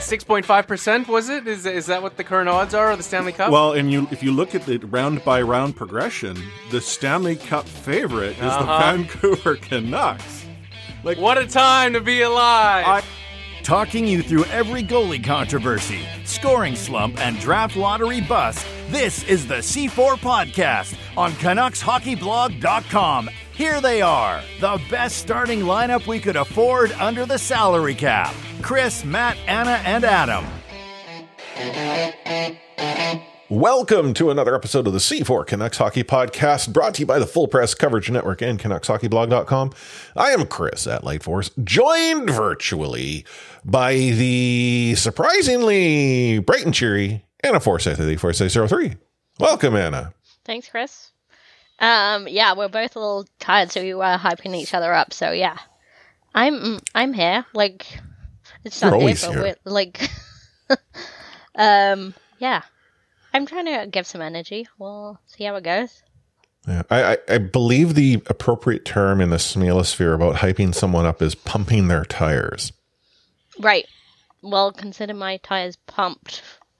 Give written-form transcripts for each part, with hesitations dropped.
6.5%, was it? Is that what the current odds are of the Stanley Cup? Well, and if you look at the round-by-round progression, the Stanley Cup favorite is the Vancouver Canucks. Like, what a time to be alive! Talking you through every goalie controversy, scoring slump, and draft lottery bust, this is the C4 Podcast on CanucksHockeyBlog.com. Here they are, the best starting lineup we could afford under the salary cap. Chris, Matt, Anna, and Adam. Welcome to another episode of the C4 Canucks Hockey Podcast, brought to you by the Full Press Coverage Network and CanucksHockeyBlog.com. I am Chris at Lightforce, joined virtually by the surprisingly bright and cheery Anna Forsyth of the Forsyth 03. Welcome, Anna. Thanks, Chris. Yeah, we're both a little tired, so we were hyping each other up. So yeah, I'm here. Like, it's You're Sunday, always but here. we're like, yeah. I'm trying to give some energy. We'll see how it goes. Yeah, I believe the appropriate term in the Smealosphere about hyping someone up is pumping their tires. Right. Well, consider my tires pumped.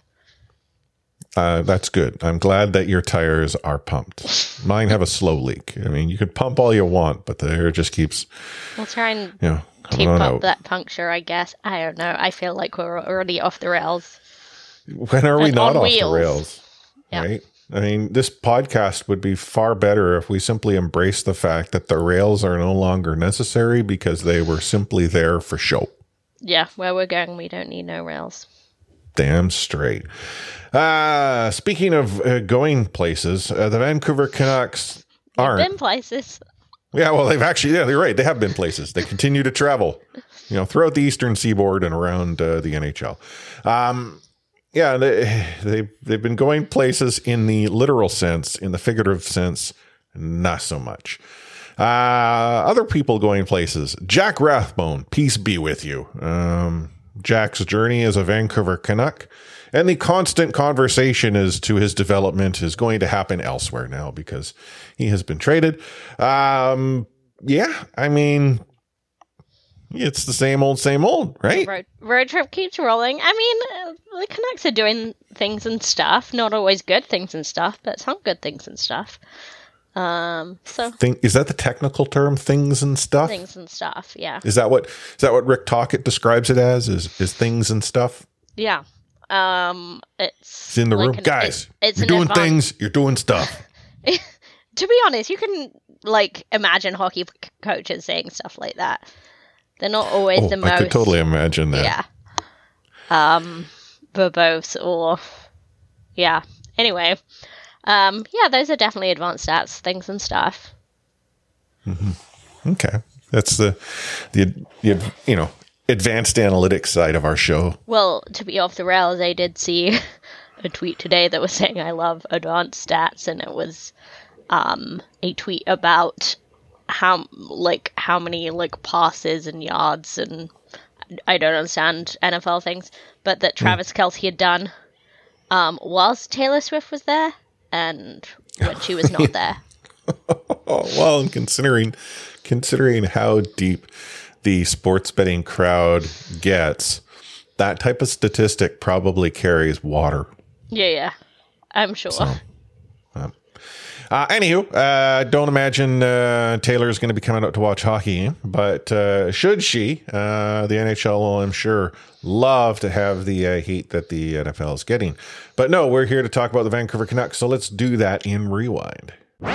That's good. I'm glad that your tires are pumped. Mine have a slow leak. I mean, you could pump all you want, but the air just keeps, We'll try and coming tape on up out. that puncture, I guess. I don't know. I feel like we're already off the rails. When are we And not on off wheels. the rails? Yeah. Right? I mean, this podcast would be far better if we simply embraced the fact that the rails are no longer necessary because they were simply there for show. Yeah, where we're going, we don't need no rails. Damn straight. Speaking of going places, the Vancouver Canucks aren't. Been places. Yeah, well, they've actually, yeah, you're right. They have been places. They continue to travel, throughout the Eastern Seaboard and around the NHL. Yeah, they've been going places in the literal sense. In the figurative sense, not so much. Other people going places. Jack Rathbone, peace be with you. Jack's journey as a Vancouver Canuck and the constant conversation as to his development is going to happen elsewhere now because he has been traded. Yeah, I mean, it's the same old, right? Road trip keeps rolling. I mean, the Canucks are doing things and stuff. Not always good things and stuff, but some good things and stuff. So Is that the technical term? Things and stuff. things and stuff. Yeah. Is that what Rick Tocchet describes it as? Is things and stuff? Yeah. It's in the like room, guys. It's you're an doing advanced- things. You're doing stuff. To be honest, you can imagine hockey coaches saying stuff like that. They're not always the most. I could totally imagine that. Yeah. Verbose or yeah. Anyway, yeah, those are definitely advanced stats, things and stuff. Okay, that's the advanced analytics side of our show. Well, to be off the rails, I did see a tweet today that was saying I love advanced stats, and it was a tweet about how many passes and yards, and I don't understand NFL things, but that Travis Kelce had done whilst Taylor Swift was there and when she was not there. Oh, well, and considering how deep the sports betting crowd gets, that type of statistic probably carries water. Yeah, I'm sure. So, anywho, don't imagine Taylor's going to be coming out to watch hockey, but should she, the NHL will, I'm sure, love to have the heat that the NFL is getting. But no, we're here to talk about the Vancouver Canucks, so let's do that in Rewind.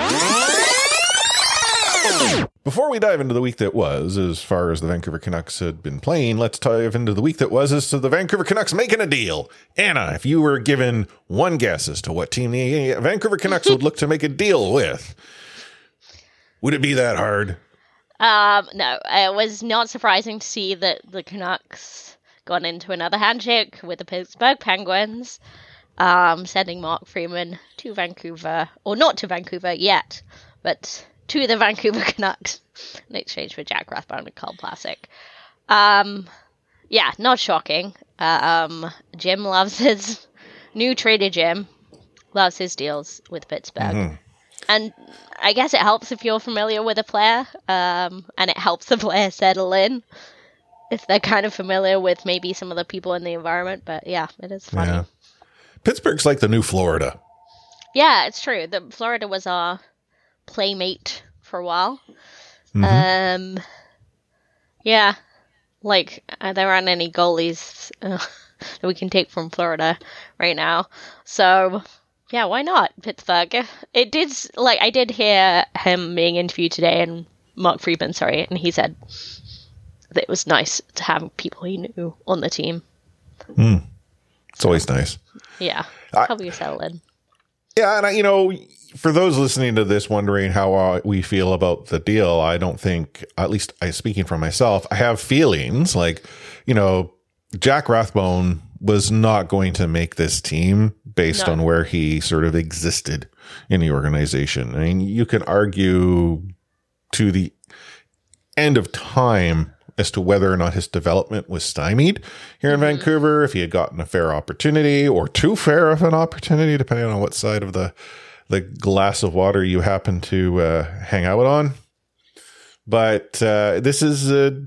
Before we dive into the week that was, as far as the Vancouver Canucks had been playing, let's dive into the week that was as to the Vancouver Canucks making a deal. Anna, if you were given one guess as to what team the Vancouver Canucks would look to make a deal with, would it be that hard? No, it was not surprising to see that the Canucks got into another handshake with the Pittsburgh Penguins, sending Mark Freeman to Vancouver, or not to Vancouver yet, but to the Vancouver Canucks in exchange for Jack Rathbone and Carl Vlasic. Yeah, not shocking. Jim loves his new trader. Jim loves his deals with Pittsburgh. Mm-hmm. And I guess it helps if you're familiar with a player, and it helps the player settle in. if they're kind of familiar with maybe some of the people in the environment. But yeah, it is funny. Yeah. Pittsburgh's like the new Florida. Yeah, it's true. Florida was our playmate for a while. Yeah, like there aren't any goalies that we can take from Florida right now. So yeah, why not Pittsburgh? It did I did hear him being interviewed today, and Mark Friedman, and he said that it was nice to have people he knew on the team. It's always nice. Yeah, help you settle in. Yeah, and for those listening to this wondering how we feel about the deal, I don't think, at least speaking for myself, I have feelings like, Jack Rathbone was not going to make this team based on where he sort of existed in the organization. I mean, you can argue to the end of time as to whether or not his development was stymied here in Vancouver, if he had gotten a fair opportunity or too fair of an opportunity, depending on what side of the glass of water you happen to hang out on. But this is a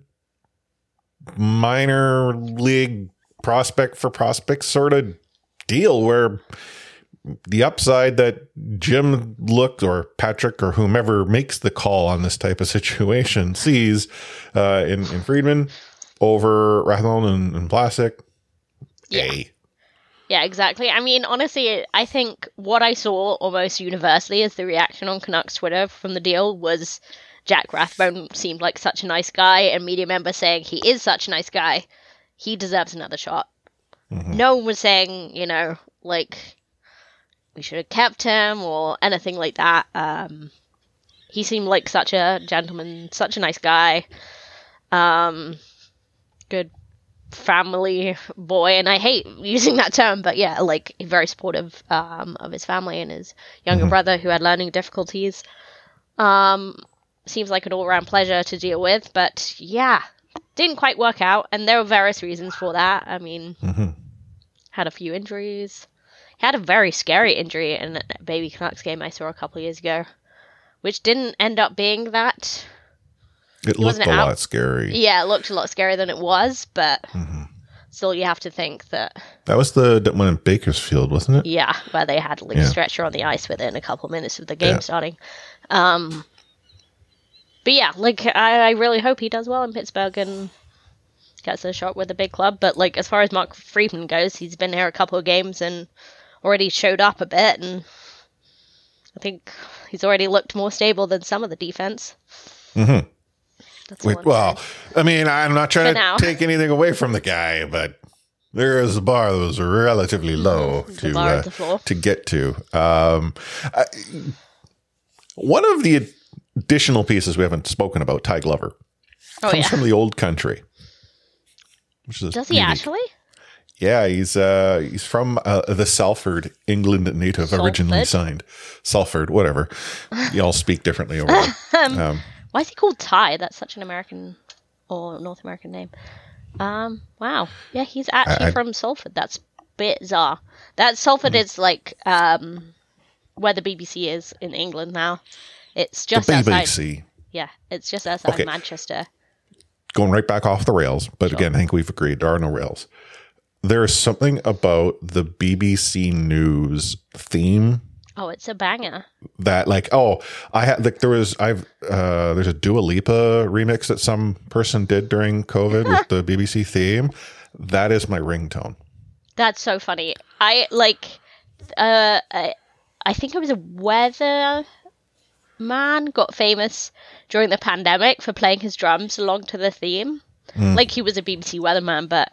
minor league prospect for prospects sort of deal where the upside that Jim looked, or Patrick, or whomever makes the call on this type of situation sees in Friedman over Rathbone and Vlasic. Yeah, exactly. I mean, honestly, I think what I saw almost universally as the reaction on Canucks Twitter from the deal was Jack Rathbone seemed like such a nice guy, and media members saying he is such a nice guy, he deserves another shot. No one was saying, we should have kept him or anything like that. He seemed like such a gentleman, such a nice guy. Good family boy, and I hate using that term, but yeah, very supportive of his family and his younger brother who had learning difficulties. Seems like an all-round pleasure to deal with, but yeah, didn't quite work out, and there were various reasons for that. I mean, had a few injuries. He had a very scary injury in a Baby Canucks game I saw a couple of years ago, which didn't end up being that. It looked a lot scary. Yeah, it looked a lot scarier than it was, but still you have to think that... That was the one in Bakersfield, wasn't it? Yeah, where they had a stretcher on the ice within a couple of minutes of the game starting. But yeah, I really hope he does well in Pittsburgh and gets a shot with a big club. But as far as Mark Friedman goes, he's been here a couple of games and already showed up a bit, and I think he's already looked more stable than some of the defense. Well, I mean, I'm not trying to take anything away from the guy, but there is a bar that was relatively low to get to. One of the additional pieces we haven't spoken about, Ty Glover, comes from the old country. Which is Does he actually? Yeah, he's from the Salford, England native, originally signed. Salford, whatever. Y'all speak differently over there. Why is he called Ty? That's such an American or North American name. Wow. Yeah, he's actually from Salford. That's bizarre. That Salford is where the BBC is in England now. It's just outside. Yeah, it's just outside Manchester. Going right back off the rails, but again, I think we've agreed there are no rails. There is something about the BBC News theme. Oh, it's a banger. That there's a Dua Lipa remix that some person did during COVID with the BBC theme. That is my ringtone. That's so funny. I think it was a weather man got famous during the pandemic for playing his drums along to the theme. He was a BBC weatherman, but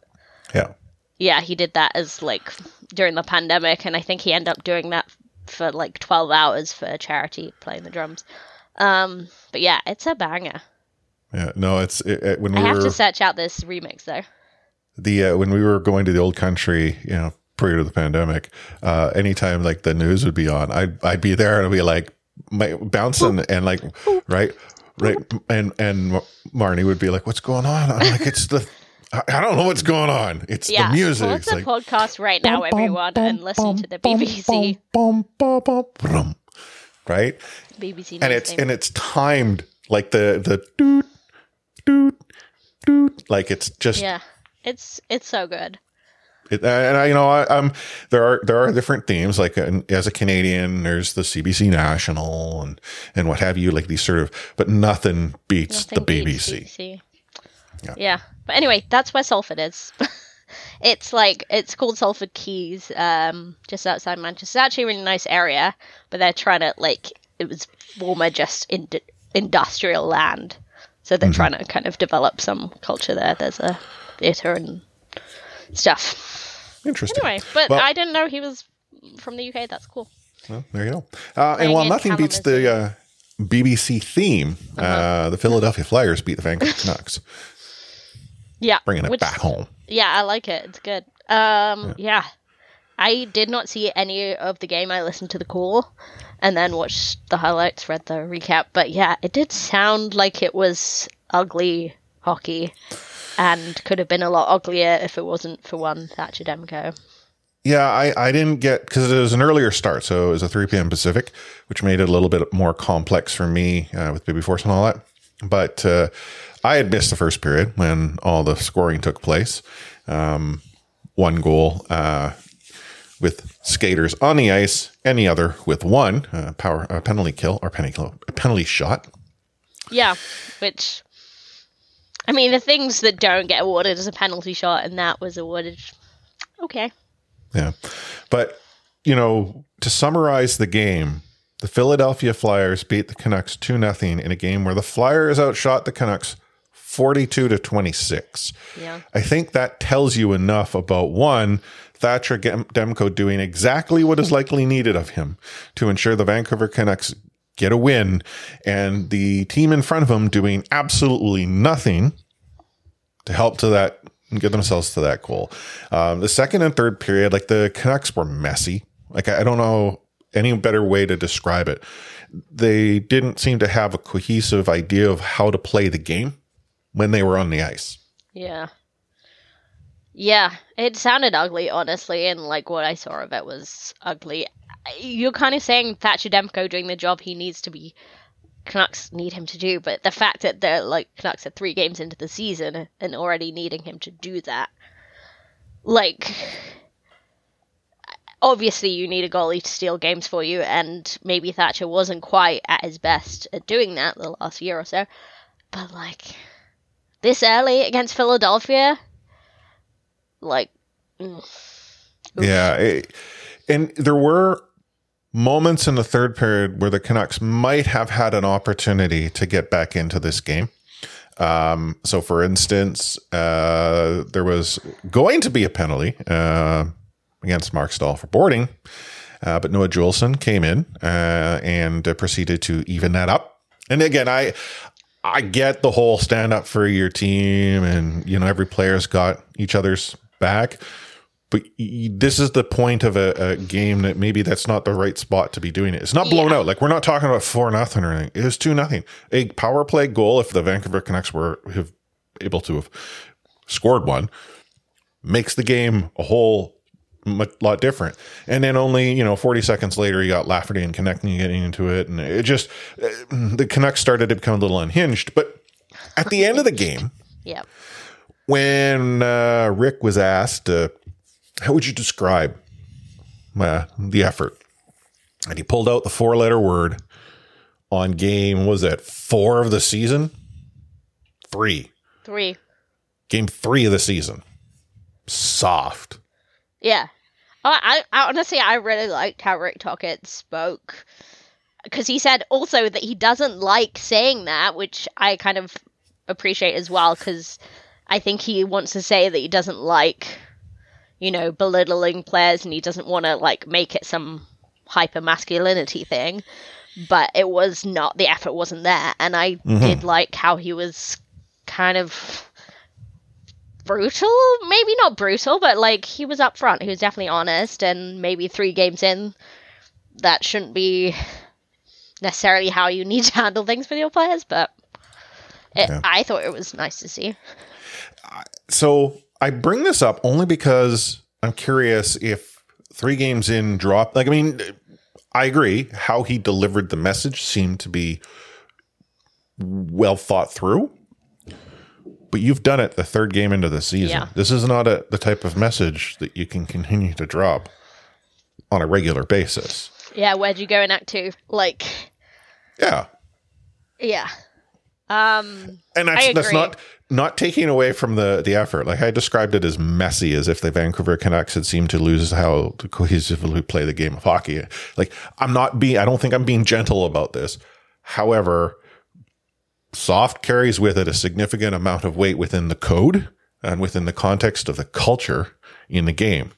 he did that as during the pandemic, and I think he ended up doing that for 12 hours for a charity, playing the drums. But yeah, it's a banger. Yeah, no, when I have to search out this remix though. When we were going to the old country, prior to the pandemic, anytime the news would be on, I'd be there and I'd be bouncing and right, and Marnie would be like, "What's going on?" I'm like, "It's the." I don't know what's going on. It's the music. Well, it's a podcast right now, everyone, and listen to the BBC. Right? BBC and it's timed like the doot doot doot, Like it's just it's so good. There are different themes. Like as a Canadian, there's the CBC National and what have you, like these sort of, but nothing beats the BBC. Yeah. But anyway, that's where Salford is. It's called Salford Keys, just outside Manchester. It's actually a really nice area, but they're trying to it was former just industrial land, so they're trying to kind of develop some culture there. There's a theatre and stuff. Interesting. Anyway, but I didn't know he was from the UK. That's cool. Well, there you go. And while nothing beats the BBC theme, the Philadelphia Flyers beat the Vancouver Canucks. Yeah. Bringing it back home. Yeah, I like it. It's good. Yeah. I did not see any of the game. I listened to the call and then watched the highlights, read the recap. But yeah, it did sound like it was ugly hockey and could have been a lot uglier if it wasn't for one Thatcher Demko. Yeah, I didn't get, because it was an earlier start, so it was a 3 p.m. Pacific, which made it a little bit more complex for me with Baby Force and all that. But I had missed the first period when all the scoring took place. One goal with skaters on the ice, and the other with one penalty shot. Yeah, which, I mean, the things that don't get awarded as a penalty shot, and that was awarded. Okay. Yeah. But, to summarize the game, the Philadelphia Flyers beat the Canucks 2-0 in a game where the Flyers outshot the Canucks 42-26. Yeah. I think that tells you enough about, one, Thatcher Demko doing exactly what is likely needed of him to ensure the Vancouver Canucks get a win, and the team in front of him doing absolutely nothing to help to that and get themselves to that goal. The second and third period, the Canucks were messy. I don't know any better way to describe it. They didn't seem to have a cohesive idea of how to play the game when they were on the ice. Yeah. Yeah, it sounded ugly, honestly, and what I saw of it was ugly. You're kind of saying Thatcher Demko doing the job he needs to be, Canucks need him to do, but the fact that they're Canucks are 3 games into the season and already needing him to do that, obviously you need a goalie to steal games for you, and maybe Thatcher wasn't quite at his best at doing that the last year or so, but this early against Philadelphia, yeah, and there were moments in the third period where the Canucks might have had an opportunity to get back into this game. So, for instance, there was going to be a penalty against Mark Stahl for boarding, but Noah Juleson came in and proceeded to even that up. And again, I get the whole stand up for your team, and every player's got each other's back. But this is the point of a game that maybe that's not the right spot to be doing it. It's not blown out. We're not talking about 4-0 or anything. It was 2-0. A power play goal, if the Vancouver Canucks were able to have scored one, makes the game a whole lot different. And then only, 40 seconds later, you got Lafferty and connecting and getting into it. And it just, the Canucks started to become a little unhinged. But at the end of the game, yeah, when Rick was asked, how would you describe the effort? And he pulled out the 4-letter word on game, was that 4 of the season? 3. Game 3 of the season. Soft. Yeah. I honestly, I really liked how Rick Tocchet spoke. Because he said also that he doesn't like saying that, which I kind of appreciate as well, because I think he wants to say that he doesn't like, belittling players, and he doesn't want to make it some hyper masculinity thing, but it was not, the effort wasn't there. And I did like how he was kind of brutal, maybe not brutal, but he was upfront. He was definitely honest, and maybe 3 games in, that shouldn't be necessarily how you need to handle things with your players, but I thought it was nice to see. So I bring this up only because I'm curious if 3 games in drop, I agree how he delivered the message seemed to be well thought through, but you've done it the third game into the season. Yeah. This is not the type of message that you can continue to drop on a regular basis. Yeah, where'd you go in Act 2? Like, Yeah. yeah. And that's not taking away from the effort. Like, I described it as messy, as if the Vancouver Canucks had seemed to lose how to cohesively play the game of hockey. Like, I don't think I'm being gentle about this. However, soft carries with it a significant amount of weight within the code and within the context of the culture in the game.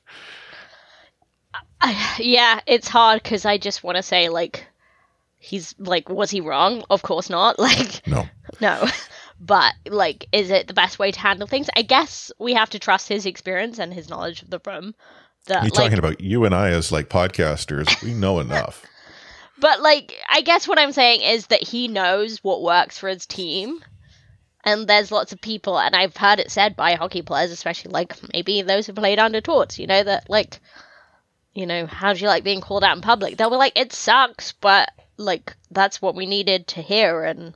Yeah, it's hard because I just want to say, like, he's like, was he wrong? Of course not. Like, No. But, like, is it the best way to handle things? I guess we have to trust his experience and his knowledge of the room. You're talking about you and I as, like, podcasters. We know enough. But, like, I guess what I'm saying is that he knows what works for his team. And there's lots of people, and I've heard it said by hockey players, especially, like, maybe those who played under Torts, you know, that, like, you know, how do you like being called out in public? They'll be like, it sucks, but, like, that's what we needed to hear, and,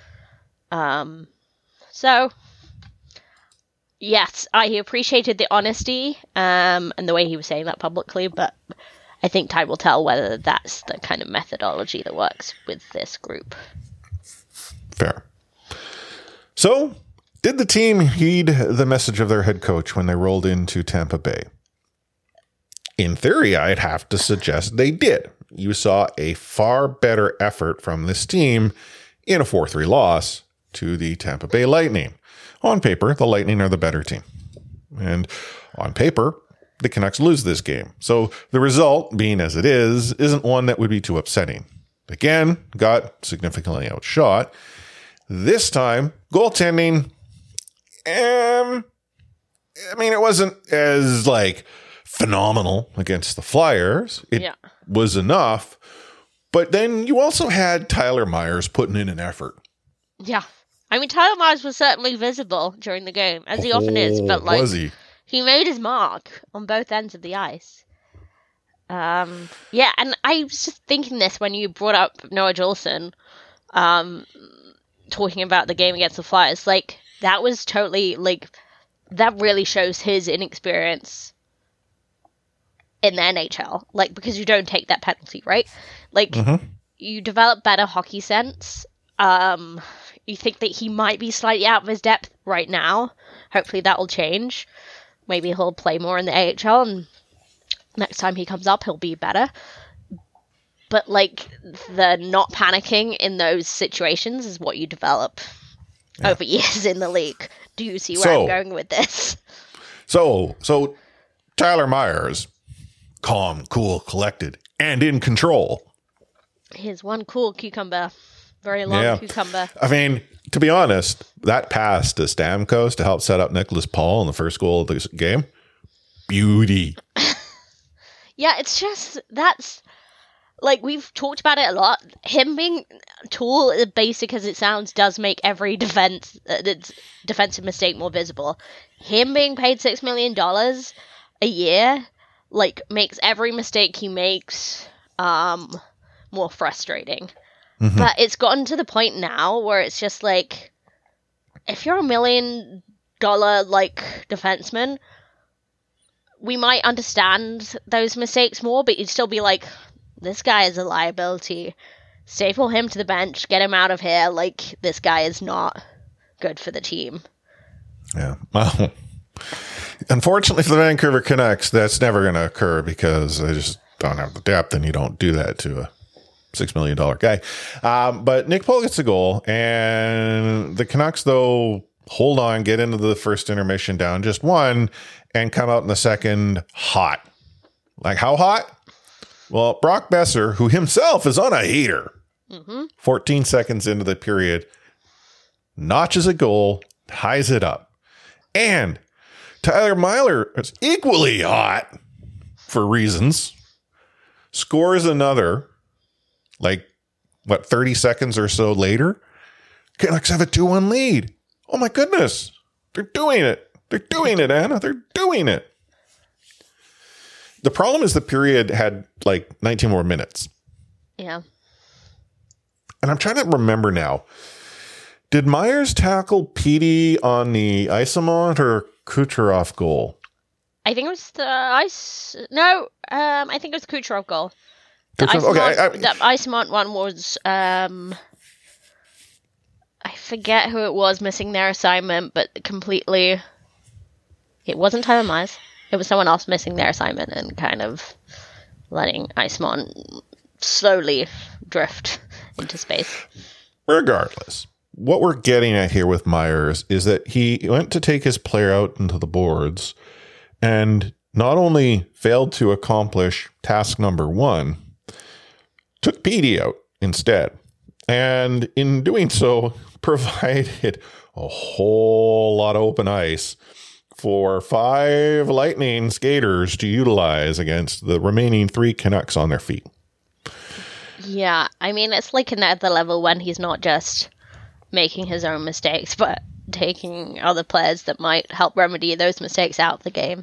so, yes, I appreciated the honesty, and the way he was saying that publicly, but I think time will tell whether that's the kind of methodology that works with this group. Fair. So, did the team heed the message of their head coach when they rolled into Tampa Bay? In theory, I'd have to suggest they did. You saw a far better effort from this team in a 4-3 loss to the Tampa Bay Lightning. On paper, the Lightning are the better team. And on paper, the Canucks lose this game. So the result, being as it is, isn't one that would be too upsetting. Again, got significantly outshot. This time, goaltending, I mean, it wasn't as, like, phenomenal against the Flyers. It was enough. But then you also had Tyler Myers putting in an effort. Yeah. I mean, Tyler Myers was certainly visible during the game, as he often is, but, like, was he made his mark on both ends of the ice. Yeah, and I was just thinking this when you brought up Noah Juulsen, talking about the game against the Flyers. Like, that was totally, like, that really shows his inexperience in the NHL. Like, because you don't take that penalty, right? Like, you develop better hockey sense. You think that he might be slightly out of his depth right now. Hopefully that will change. Maybe he'll play more in the AHL, and next time he comes up, he'll be better. But, like, the not panicking in those situations is what you develop over years in the league. Do you see where I'm going with this? So Tyler Myers, calm, cool, collected, and in control. Here's one cool cucumber. Very long cucumber. I mean, to be honest, that pass to Stamkos to help set up Nicholas Paul in the first goal of this game, beauty. Yeah, it's just, that's, like, we've talked about it a lot. Him being tall, as basic as it sounds, does make every defensive mistake more visible. Him being paid $6 million a year, like, makes every mistake he makes more frustrating. But it's gotten to the point now where it's just like, if you're $1 million, like, defenseman, we might understand those mistakes more, but you'd still be like, this guy is a liability. Staple him to the bench, get him out of here. Like, this guy is not good for the team. Yeah. Well, unfortunately for the Vancouver Canucks, that's never going to occur because they just don't have the depth, and you don't do that to a $6 million guy. But Nick Paul gets a goal, and the Canucks, though, hold on, get into the first intermission down just one, and come out in the second hot. Like, how hot? Well, Brock Besser, who himself is on a heater, 14 seconds into the period, notches a goal, ties it up. And Tyler Myers is equally hot for reasons, scores another, like, 30 seconds or so later, Canucks have a 2-1 lead. Oh my goodness. They're doing it. They're doing it, Anna. They're doing it. The problem is the period had, like, 19 more minutes. Yeah. And I'm trying to remember now. Did Myers tackle Petey on the Isamont or Kucherov goal? I think it was the I think it was Kucherov goal. The Isamont one was I forget who it was missing their assignment, but completely it wasn't Tyler Myers. It was someone else missing their assignment and kind of letting Isamont slowly drift into space. Regardless, what we're getting at here with Myers is that he went to take his player out into the boards and not only failed to accomplish task number 1, took Petey out instead. And in doing so, provided a whole lot of open ice for 5 Lightning skaters to utilize against the remaining 3 Canucks on their feet. Yeah, I mean, it's like at the level when he's not just making his own mistakes, but taking other players that might help remedy those mistakes out of the game.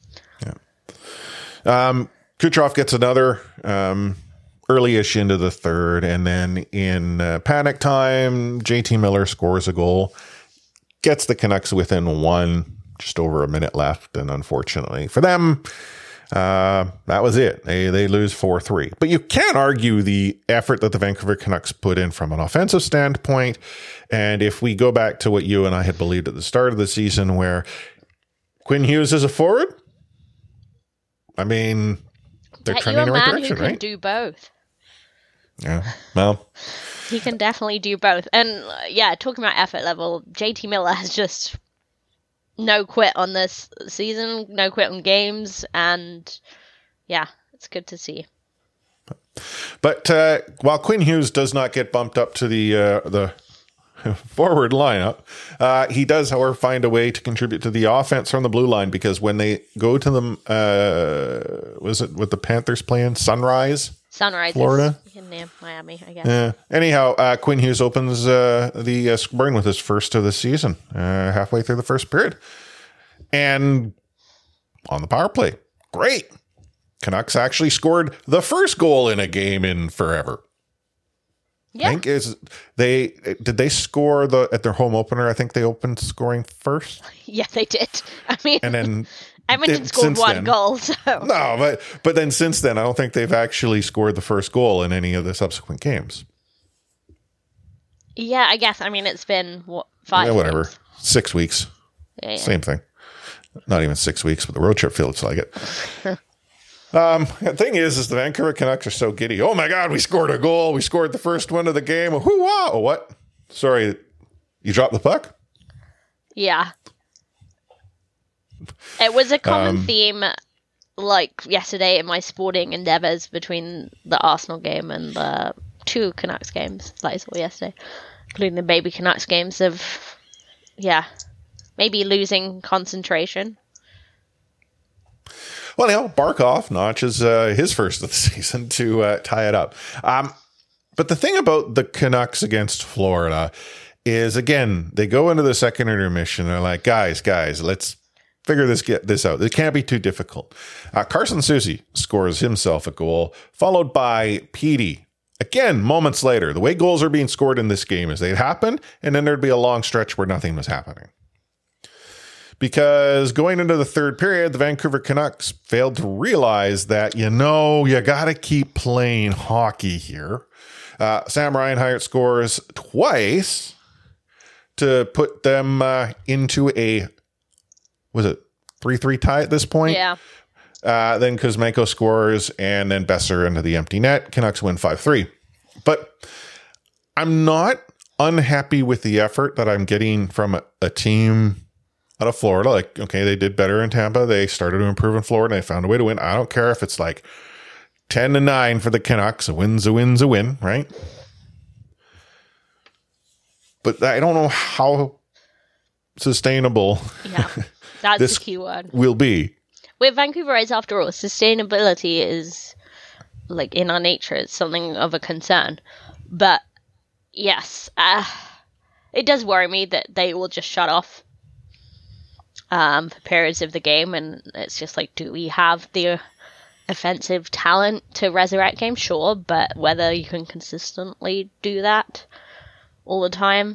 Yeah. Kucherov gets another early-ish into the third, and then in panic time, JT Miller scores a goal, gets the Canucks within 1, just over a minute left, and unfortunately for them, that was it. They lose 4-3. But you can't argue the effort that the Vancouver Canucks put in from an offensive standpoint. And if we go back to what you and I had believed at the start of the season, where Quinn Hughes is a forward, I mean, they're trending in the right direction, right? He can do both. Yeah, well, he can definitely do both. And yeah, talking about effort level, JT Miller has just no quit on this season, no quit on games, and yeah, it's good to see. But while Quinn Hughes does not get bumped up to the forward lineup, he does, however, find a way to contribute to the offense from the blue line, because when they go to them, was it with the Panthers playing Sunrise, Florida? Near Miami, I guess. Yeah. Anyhow, Quinn Hughes opens the scoring with his first of the season, halfway through the first period. And on the power play, great. Canucks actually scored the first goal in a game in forever. Yeah. I think did they score at their home opener? I think they opened scoring first. Yeah, they did. I mean, and then Edmonton scored one goal. So no, but then since then, I don't think they've actually scored the first goal in any of the subsequent games. Yeah, I guess. I mean, it's been 5 Yeah, whatever. weeks. 6 weeks. Yeah. Same thing. Not even 6 weeks, but the road trip feels like it. The thing is the Vancouver Canucks are so giddy. Oh my God, we scored a goal. We scored the first one of the game. Hoo-wah! Oh, what? Sorry, you dropped the puck? Yeah. It was a common theme, like yesterday in my sporting endeavors between the Arsenal game and the 2 Canucks games that I saw yesterday, including the baby Canucks games of, maybe losing concentration. Well, Barkov notches his first of the season to tie it up. But the thing about the Canucks against Florida is, again, they go into the second intermission. They're like, guys, let's get this out. It can't be too difficult. Carson Soucy scores himself a goal, followed by Petey. Again, moments later, the way goals are being scored in this game is they'd happen, and then there'd be a long stretch where nothing was happening. Because going into the third period, the Vancouver Canucks failed to realize that, you got to keep playing hockey here. Sam Reinhart scores twice to put them into a, was it 3-3 tie at this point? Yeah. Then Kuzmenko scores, and then Besser into the empty net. Canucks win 5-3. But I'm not unhappy with the effort that I'm getting from a team out of Florida. Like, okay, they did better in Tampa. They started to improve in Florida, and they found a way to win. I don't care if it's like 10-9 for the Canucks. A win's a win, right? But I don't know how sustainable That's this the key word will be. with Vancouver Rights. After all, sustainability is, like, in our nature, it's something of a concern. But yes, it does worry me that they will just shut off for periods of the game, and it's just like, do we have the offensive talent to resurrect games? Sure, but whether you can consistently do that, all the time.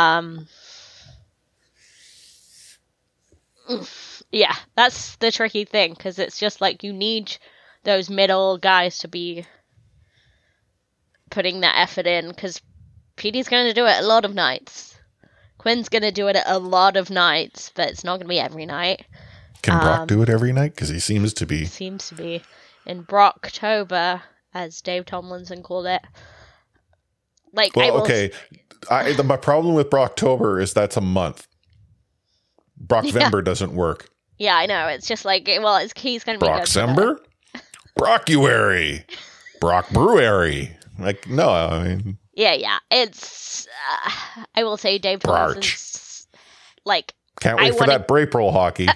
Yeah, that's the tricky thing, because it's just like you need those middle guys to be putting that effort in, because Petey's going to do it a lot of nights. Quinn's going to do it a lot of nights, but it's not going to be every night. Can Brock do it every night? Because he seems to be. Seems to be. In Brocktober, as Dave Tomlinson called it. Like, well, okay. My problem with Brocktober is that's a month. Brockvember doesn't work. Yeah, I know. It's just like, well, he's going to be Brocksember? Brockuary. Brock Brewery. Like, no, I mean. Yeah. It's, I will say Dave Tomlinson's, like. Can't wait for that Brayprol hockey.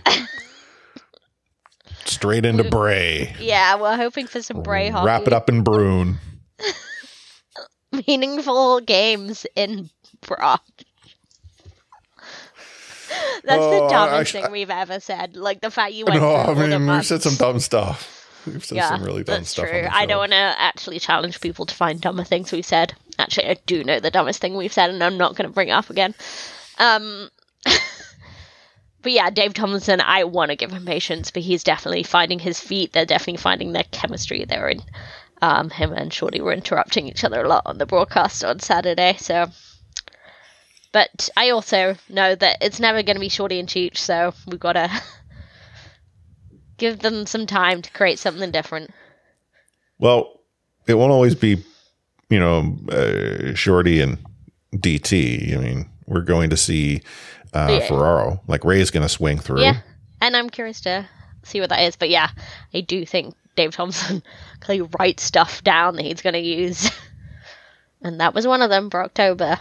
Straight into Bray. Yeah, we're hoping for some Bray hockey. Wrap it up in Bruin. Meaningful games in Brock. That's the dumbest thing we've ever said. Like the fact you went we've said some dumb stuff. We've said some really dumb stuff. That's true. I don't want to actually challenge people to find dumber things we've said. Actually, I do know the dumbest thing we've said, and I'm not going to bring it up again. But yeah, Dave Tomlinson, I want to give him patience, but he's definitely finding his feet. They're definitely finding their chemistry there. And him and Shorty were interrupting each other a lot on the broadcast on Saturday. So, but I also know that it's never going to be Shorty and Cheech, so we've got to give them some time to create something different. Well, it won't always be, Shorty and DT. I mean, we're going to see Ferraro. Like, Ray's going to swing through. Yeah, and I'm curious to see what that is. But yeah, I do think Dave Thompson clearly writes stuff down that he's going to use. And that was one of them for October.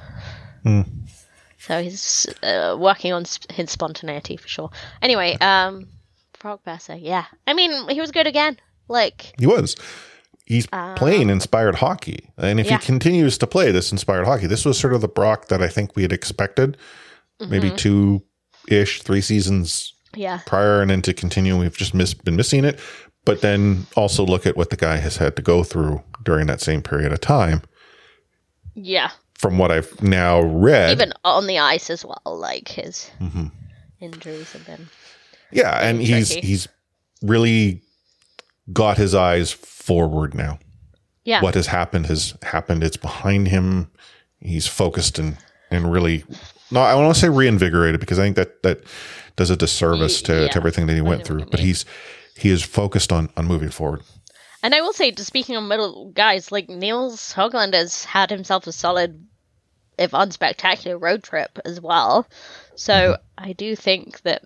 So he's working on his spontaneity for sure. Anyway, Brock Besser, yeah. I mean, he was good again. Like, he was. He's playing inspired hockey. And if he continues to play this inspired hockey, this was sort of the Brock that I think we had expected. Maybe 2-ish, 3 seasons prior, and then to continue, we've just been missing it. But then also look at what the guy has had to go through during that same period of time. Yeah. From what I've now read. Even on the ice as well, like his injuries have been. Yeah, and he's really got his eyes forward now. Yeah. What has happened has happened. It's behind him. He's focused and really, no, I want to say reinvigorated, because I think that does a disservice to everything that he went through. But he is focused on moving forward. And I will say, just speaking of middle guys, like Niels Höglander has had himself a solid, if unspectacular, road trip as well. So I do think that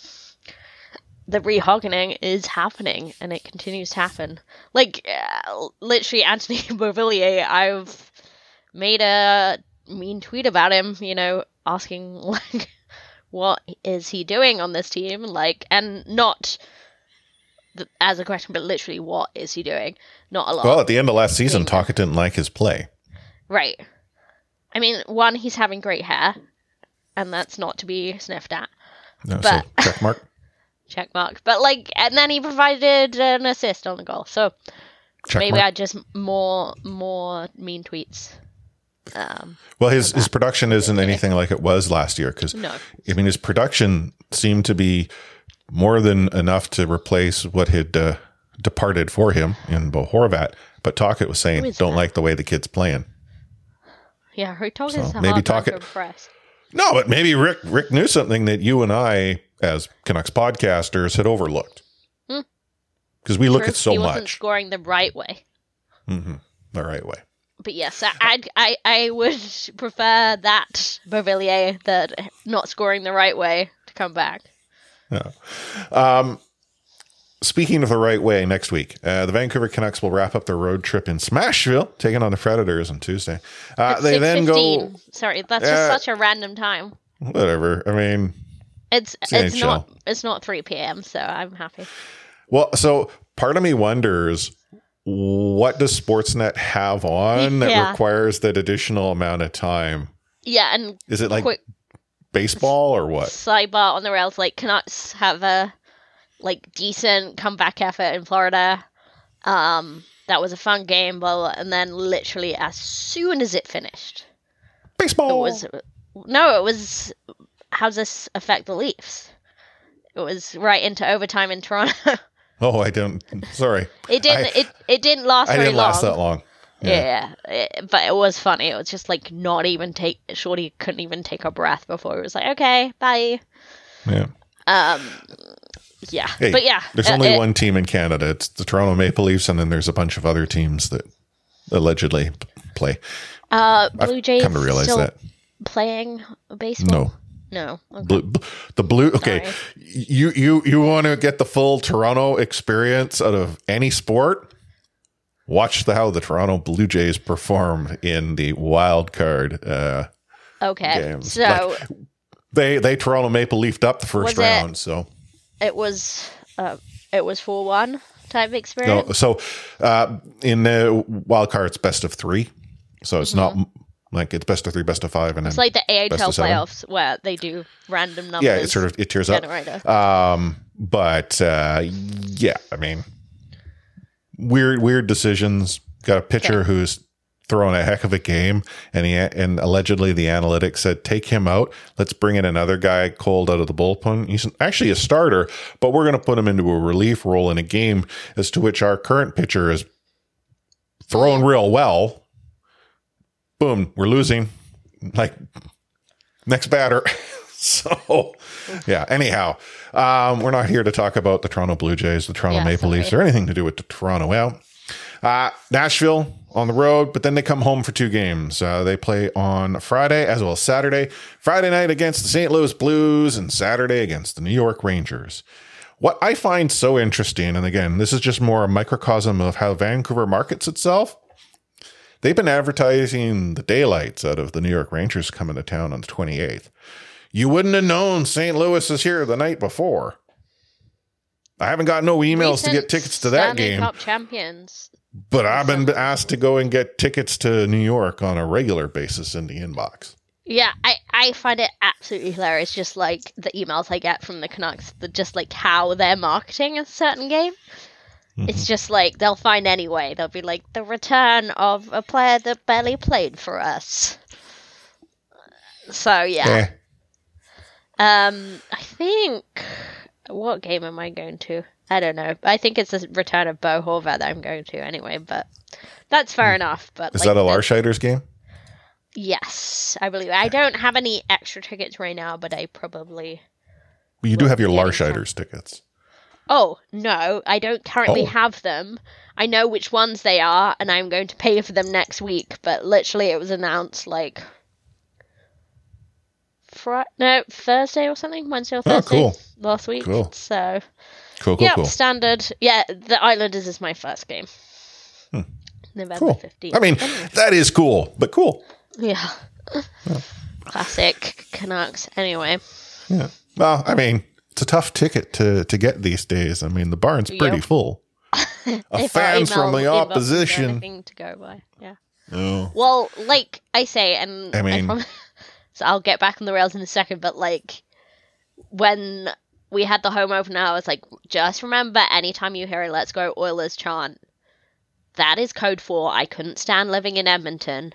the rehogging is happening, and it continues to happen. Like, literally, Anthony Beauvillier, I've made a mean tweet about him, asking, like, what is he doing on this team? Like, and not as a question, but literally, what is he doing? Not a lot. Well, at the end of last season, Tocchet didn't like his play. Right. I mean, one, he's having great hair, and that's not to be sniffed at. No, but, so check mark. Check mark. But, like, and then he provided an assist on the goal. So check maybe mark. I just more mean tweets. Well, his production isn't anything like it was last year, because no. I mean, his production seemed to be more than enough to replace what had departed for him in Bo Horvat. But Tocchet was saying, don't like the way the kid's playing. Yeah, Tocchet's so maybe hard to impress. No, but maybe Rick knew something that you and I, as Canucks podcasters, had overlooked. Because we look at so much. He wasn't scoring the right way. The right way. But yes, I would prefer that Beauvillier, that not scoring the right way, to come back. Yeah. Speaking of the right way, next week, the Vancouver Canucks will wrap up their road trip in Smashville, taking on the Predators on Tuesday. They then go. Sorry, that's just such a random time. Whatever. I mean, it's not 3 p.m., so I'm happy. Well, so part of me wonders, what does Sportsnet have on that requires that additional amount of time? Yeah, and is it like baseball or what? Sidebar on the rails, like Canucks have a decent comeback effort in Florida. That was a fun game, and then literally as soon as it finished, Baseball. It was how does this affect the Leafs? It was right into overtime in Toronto. Oh, I don't. Sorry. It didn't last very long. I didn't last that long. Yeah, but it was funny. It was just like not even Shorty couldn't even take a breath before it was like, okay, bye. Yeah. Yeah. Hey, but yeah. There's only one team in Canada. It's the Toronto Maple Leafs, and then there's a bunch of other teams that allegedly play. Blue Jays come to realize still that. Playing baseball? No. Okay. The Blue. Okay, Sorry. You want to get the full Toronto experience out of any sport? Watch how the Toronto Blue Jays perform in the wild card games. So they Toronto Maple Leafed up the first round. So it was 4-1 type experience. No, so in the wild card, it's best of 3. So it's not like it's best of 3, best of 5, and it's then like the AHL playoffs where they do random numbers. Yeah, it tears generator. up. But yeah, I mean, weird decisions. Got a pitcher who's throwing a heck of a game, and allegedly the analytics said take him out. Let's bring in another guy cold out of the bullpen. He's actually a starter, but we're going to put him into a relief role in a game as to which our current pitcher is throwing real well. Boom, we're losing. Like, next batter. So, yeah, anyhow, we're not here to talk about the Toronto Blue Jays, the Toronto Maple Leafs, or anything to do with the Toronto. Well, Nashville on the road, but then they come home for 2 games. They play on Friday as well as Saturday. Friday night against the St. Louis Blues and Saturday against the New York Rangers. What I find so interesting, and again, this is just more a microcosm of how Vancouver markets itself. They've been advertising the daylights out of the New York Rangers coming to town on the 28th. You wouldn't have known St. Louis is here the night before. I haven't got no emails to get tickets to that game. Cup champions. But I've been asked to go and get tickets to New York on a regular basis in the inbox. Yeah, I find it absolutely hilarious, just like the emails I get from the Canucks, just like how they're marketing a certain game. It's just like they'll find any way. They'll be like, the return of a player that barely played for us. So, yeah. I think... What game am I going to? I don't know. I think it's the return of Bo Horvat that I'm going to anyway, but that's fair enough. But is that a Larsheider's game? Yes, I believe. I don't have any extra tickets right now, but I probably... Well, you do have your Larsheider's tickets. Oh, no, I don't currently have them. I know which ones they are, and I'm going to pay for them next week, but literally it was announced like... Thursday or something? Wednesday or Thursday last week. Cool. So, cool. Standard. Yeah, the Islanders is my first game. November 15th. I mean, that is cool, but cool. Yeah. Classic Canucks. Anyway. Yeah. Well, I mean, it's a tough ticket to get these days. I mean, the barn's pretty full. Fans from the opposition. Anything to go by. Yeah. Oh. Well, like I say, and I mean, so I'll get back on the rails in a second, but like when we had the home opener, I was like, just remember, anytime you hear a Let's Go Oilers chant, that is code for I couldn't stand living in Edmonton.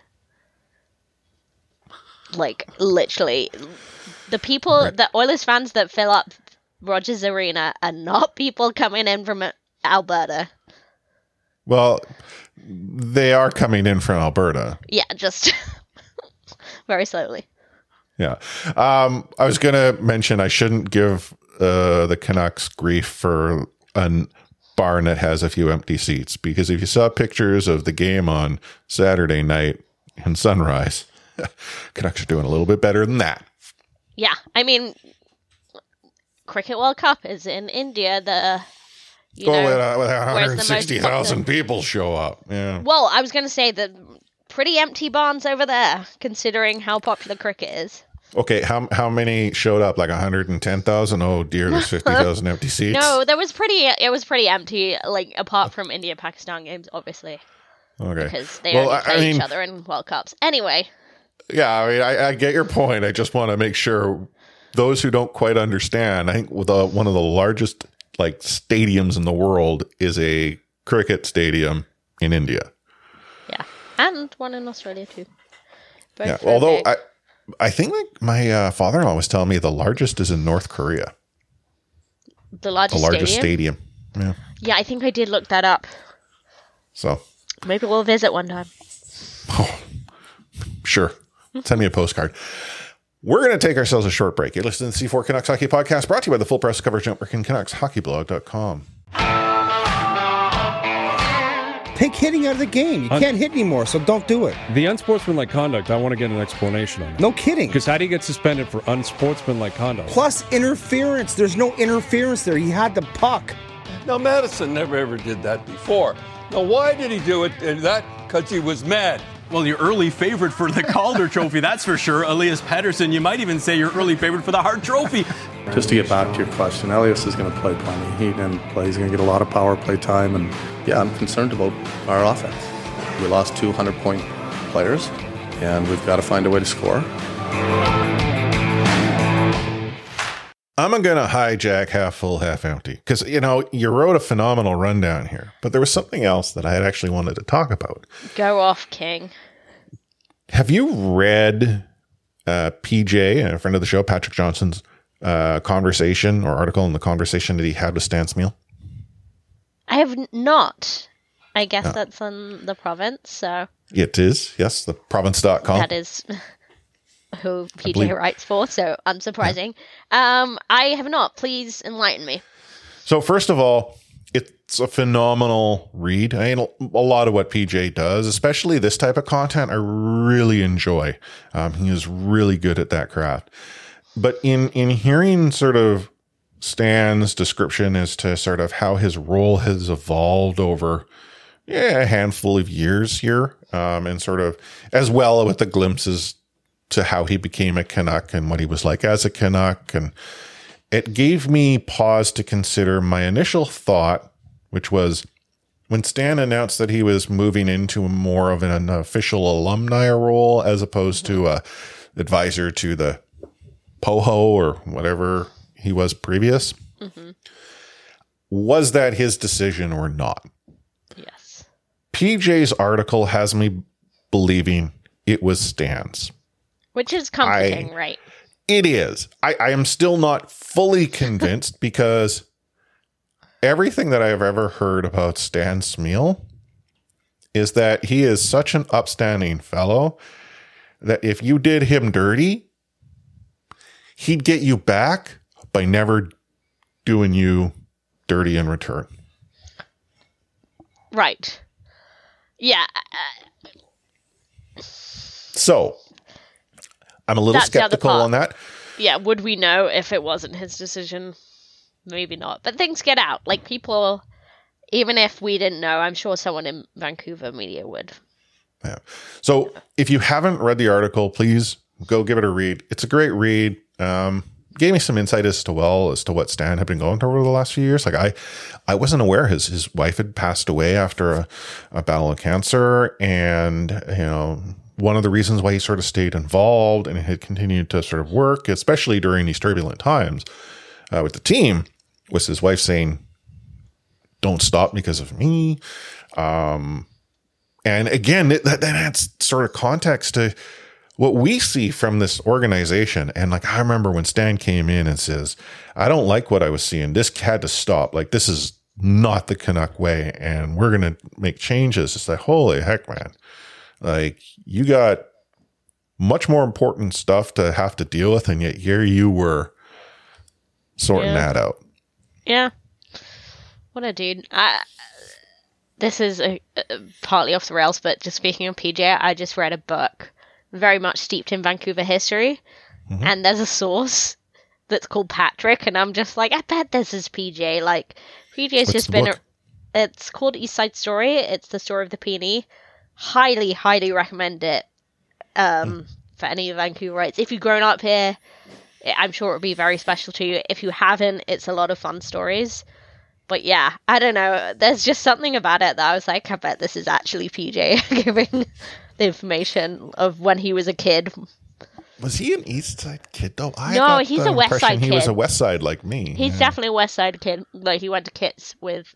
Like, literally, the people, the Oilers fans that fill up Rogers Arena are not people coming in from Alberta. Well, they are coming in from Alberta. Yeah, just very slowly. Yeah. I was going to mention I shouldn't give the Canucks grief for a barn that has a few empty seats, because if you saw pictures of the game on Saturday night in Sunrise, Canucks are doing a little bit better than that. Yeah. I mean, Cricket World Cup is in India. With 160,000 people show up. Yeah. Well, I was going to say that pretty empty barns over there, considering how popular cricket is. Okay, how many showed up? Like 110,000? Oh dear, there's 50,000 empty seats. No, it was pretty empty, like apart from India-Pakistan games, obviously. Okay. Because they only play each other in World Cups. Anyway. Yeah, I mean, I get your point. I just want to make sure those who don't quite understand, I think one of the largest like stadiums in the world is a cricket stadium in India. Yeah, and one in Australia too. Both Yeah. so Although big. I think like my father-in-law was telling me the largest is in North Korea. The largest stadium. Yeah. Yeah, I think I did look that up. So Maybe we'll visit one time. sure. Send me a postcard. We're going to take ourselves a short break. You're listening to the C4 Canucks Hockey Podcast, brought to you by the Full Press Coverage Network and CanucksHockeyBlog.com. Take hitting out of the game. You can't hit anymore, so don't do it. The unsportsmanlike conduct, I want to get an explanation on that. No kidding. Because how do you get suspended for unsportsmanlike conduct? Plus interference. There's no interference there. He had the puck. Now, Madison never ever did that before. Now, why did he do it? Because he was mad. Well, your early favorite for the Calder Trophy, that's for sure. Elias Pettersson, you might even say your early favorite for the Hart Trophy. Just to get back to your question, Elias is going to play plenty. He didn't play. He's going to get a lot of power play time. And, yeah, I'm concerned about our offense. We lost 200-point players, and we've got to find a way to score. I'm going to hijack half full, half empty. Because, you wrote a phenomenal rundown here. But there was something else that I had actually wanted to talk about. Go off, King. Have you read PJ, a friend of the show, Patrick Johnson's conversation or article in the conversation that he had with Stan Smyl? I have not. I guess that's on the province, so. It is, yes, the province.com. That is who PJ writes for, so unsurprising. I have not. Please enlighten me. So first of all, it's a phenomenal read. I mean, a lot of what PJ does, especially this type of content, I really enjoy. He is really good at that craft. But in hearing sort of Stan's description as to sort of how his role has evolved over a handful of years here, and sort of as well with the glimpses to how he became a Canuck and what he was like as a Canuck. And it gave me pause to consider my initial thought, which was when Stan announced that he was moving into more of an official alumni role as opposed to a advisor to the POHO or whatever he was previous. Mm-hmm. Was that his decision or not? Yes. PJ's article has me believing it was Stan's. Which is comforting, right? It is. I am still not fully convinced because everything that I've ever heard about Stan Smyl is that he is such an upstanding fellow that if you did him dirty, he'd get you back by never doing you dirty in return. Right. Yeah. So, I'm a little skeptical on that. Yeah, would we know if it wasn't his decision? Maybe not. But things get out. Like, people, even if we didn't know, I'm sure someone in Vancouver media would. Yeah. So, if you haven't read the article, please go give it a read. It's a great read. Gave me some insight as to what Stan had been going through over the last few years. Like I wasn't aware his wife had passed away after a battle of cancer, and one of the reasons why he sort of stayed involved and had continued to sort of work, especially during these turbulent times with the team, was his wife saying, "Don't stop because of me." And again, that adds sort of context to what we see from this organization. And like, I remember when Stan came in and says, "I don't like what I was seeing. This had to stop. Like, this is not the Canuck way. And we're going to make changes." It's like, holy heck, man. Like, you got much more important stuff to have to deal with. And yet here you were sorting that out. Yeah. What a dude. This is partly off the rails, but just speaking of PJ, I just read a book very much steeped in Vancouver history, and there's a source that's called Patrick, and I'm just like, I bet this is PJ. Like, PJ's just been it's called East Side Story. It's the story of the Peony. Highly, highly recommend it for any Vancouverites. If you've grown up here, I'm sure it would be very special to you. If you haven't, it's a lot of fun stories. But yeah, I don't know. There's just something about it that I was like, I bet this is actually PJ giving the information of when he was a kid. Was he an East Side kid though? No, he's a West Side kid. He was a West Side like me. He's definitely a West Side kid. Like, he went to Kits with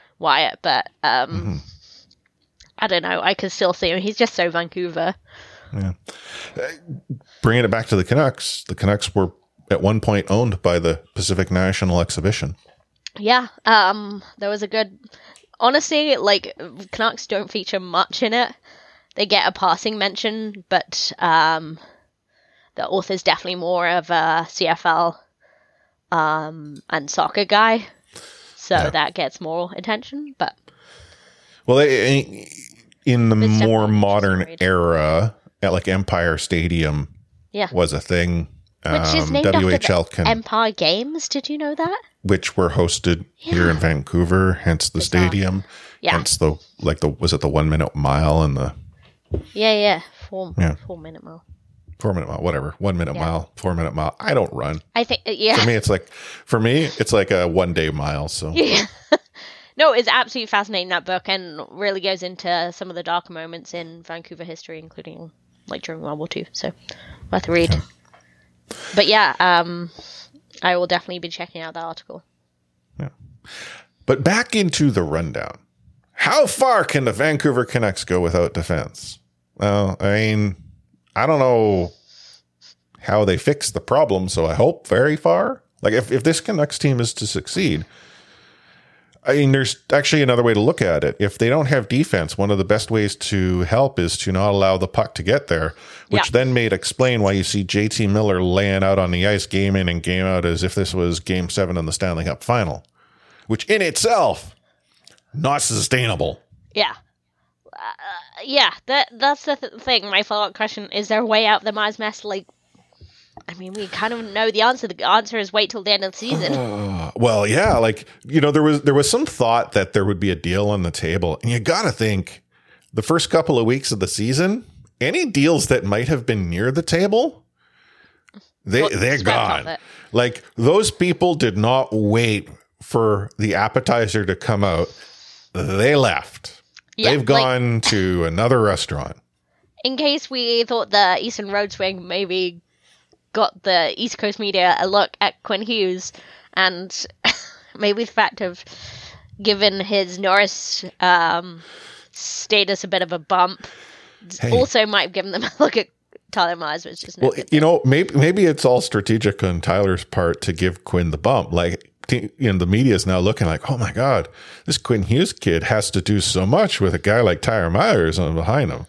Wyatt, but I don't know. I could still see him. He's just so Vancouver. Yeah. Bringing it back to the Canucks were at one point owned by the Pacific National Exhibition. Yeah, there was a good... Honestly, like, Canucks don't feature much in it. They get a passing mention, but the author's definitely more of a CFL and soccer guy, so that gets more attention, but... Well, in the more modern era, at like Empire Stadium was a thing. Which is named after the Empire Games. Did you know that? Which were hosted here in Vancouver, hence the stadium. Yeah. Hence was it the 1 minute mile and the... Yeah. 4 minute mile. 4 minute mile, whatever. 1 minute mile, 4 minute mile. I don't run. I think, yeah. For me, it's like a 1 day mile. So yeah. No, it's absolutely fascinating, that book, and really goes into some of the darker moments in Vancouver history, including like during World War II. So worth a read. Yeah. But yeah, I will definitely be checking out that article. Yeah. But back into the rundown. How far can the Vancouver Canucks go without defense? Well, I mean, I don't know how they fix the problem, so I hope very far. Like, if this Canucks team is to succeed, I mean, there's actually another way to look at it. If they don't have defense, one of the best ways to help is to not allow the puck to get there, which then may explain why you see JT Miller laying out on the ice game in and game out as if this was Game 7 in the Stanley Cup Final, which in itself, not sustainable. Yeah. That's the thing. My follow-up question, is there a way out of the Mars mess? Like, I mean, we kind of know the answer. The answer is wait till the end of the season. Well, yeah, like, you know, there was some thought that there would be a deal on the table. And you got to think, the first couple of weeks of the season, any deals that might have been near the table, they're gone. Like, those people did not wait for the appetizer to come out. They left. Yeah, they've gone to another restaurant. In case we thought the Eastern Road Swing maybe got the East Coast media a look at Quinn Hughes, and maybe the fact of given his Norris status a bit of a bump also might have given them a look at Tyler Myers, which is maybe it's all strategic on Tyler's part to give Quinn the bump. Like, you know, the media is now looking like, oh my God, this Quinn Hughes kid has to do so much with a guy like Tyler Myers on behind him.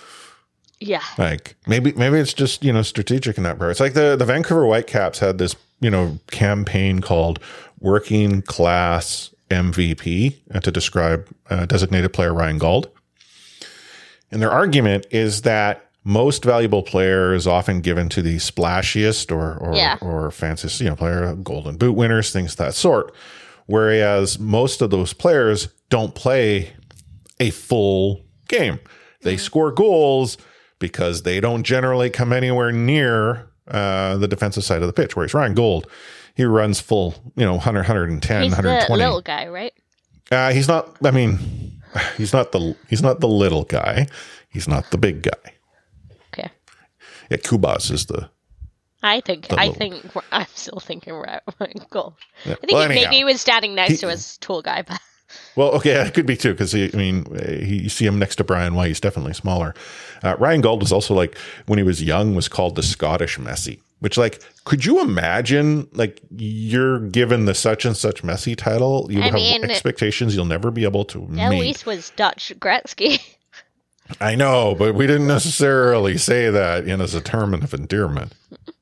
Yeah. Like, maybe it's just, you know, strategic in that part. It's like the Vancouver Whitecaps had this, you know, campaign called Working Class MVP to describe designated player Ryan Gauld. And their argument is that most valuable player is often given to the splashiest or fanciest, you know, player, Golden Boot winners, things of that sort. Whereas most of those players don't play a full game. They score goals because they don't generally come anywhere near the defensive side of the pitch. Whereas Ryan Gauld, he runs full, you know, 100, 110, he's 120. The little guy, right? He's not. I mean, he's not the little guy. He's not the big guy. Okay. Yeah, Kubas is the. I think I'm still thinking Ryan Gauld. Yeah. I think maybe he was standing next to his tall guy, but. Well, okay, it could be too, because you see him next to Brian White. He's definitely smaller. Ryan Gauld was also, like, when he was young, was called the Scottish Messi. Which, like, could you imagine, like, you're given the such and such Messi title? You have expectations you'll never be able to meet. At least was Dutch Gretzky. I know, but we didn't necessarily say that as a term of endearment.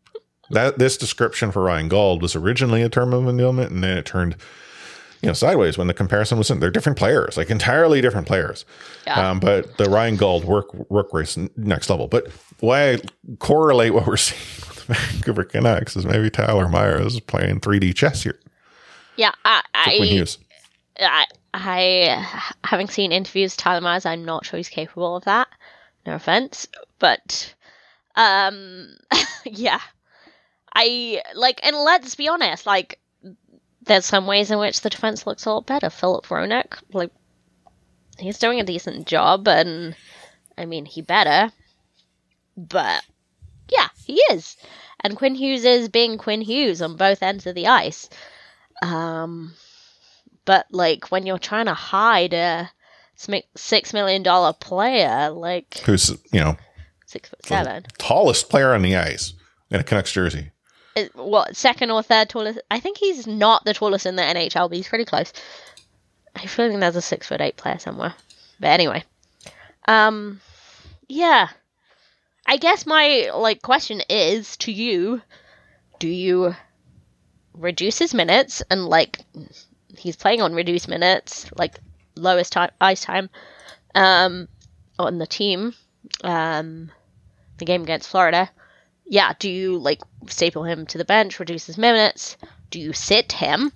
This description for Ryan Gauld was originally a term of endearment, and then it turned, sideways when the comparison was in. They're different players, like entirely different players. Yeah. But the Ryan Gauld work race next level. But why I correlate what we're seeing with the Vancouver Canucks is maybe Tyler Myers is playing 3D chess here. Yeah, I having seen interviews with Tyler Myers, I'm not sure he's capable of that. No offense, but yeah, and let's be honest, there's some ways in which the defense looks a lot better. Philip Hronek, he's doing a decent job, and I mean, he better, but yeah, he is. And Quinn Hughes is being Quinn Hughes on both ends of the ice. But when you're trying to hide a $6 million player, who's 6'7". Tallest player on the ice in a Canucks jersey. What, second or third tallest? I think he's not the tallest in the NHL, but he's pretty close. I feel like there's a 6'8" player somewhere. But anyway. Yeah. I guess my question is to you, do you reduce his minutes and he's playing on reduced minutes, lowest ice time on the team, the game against Florida. Yeah, do you staple him to the bench, reduce his minutes? Do you sit him?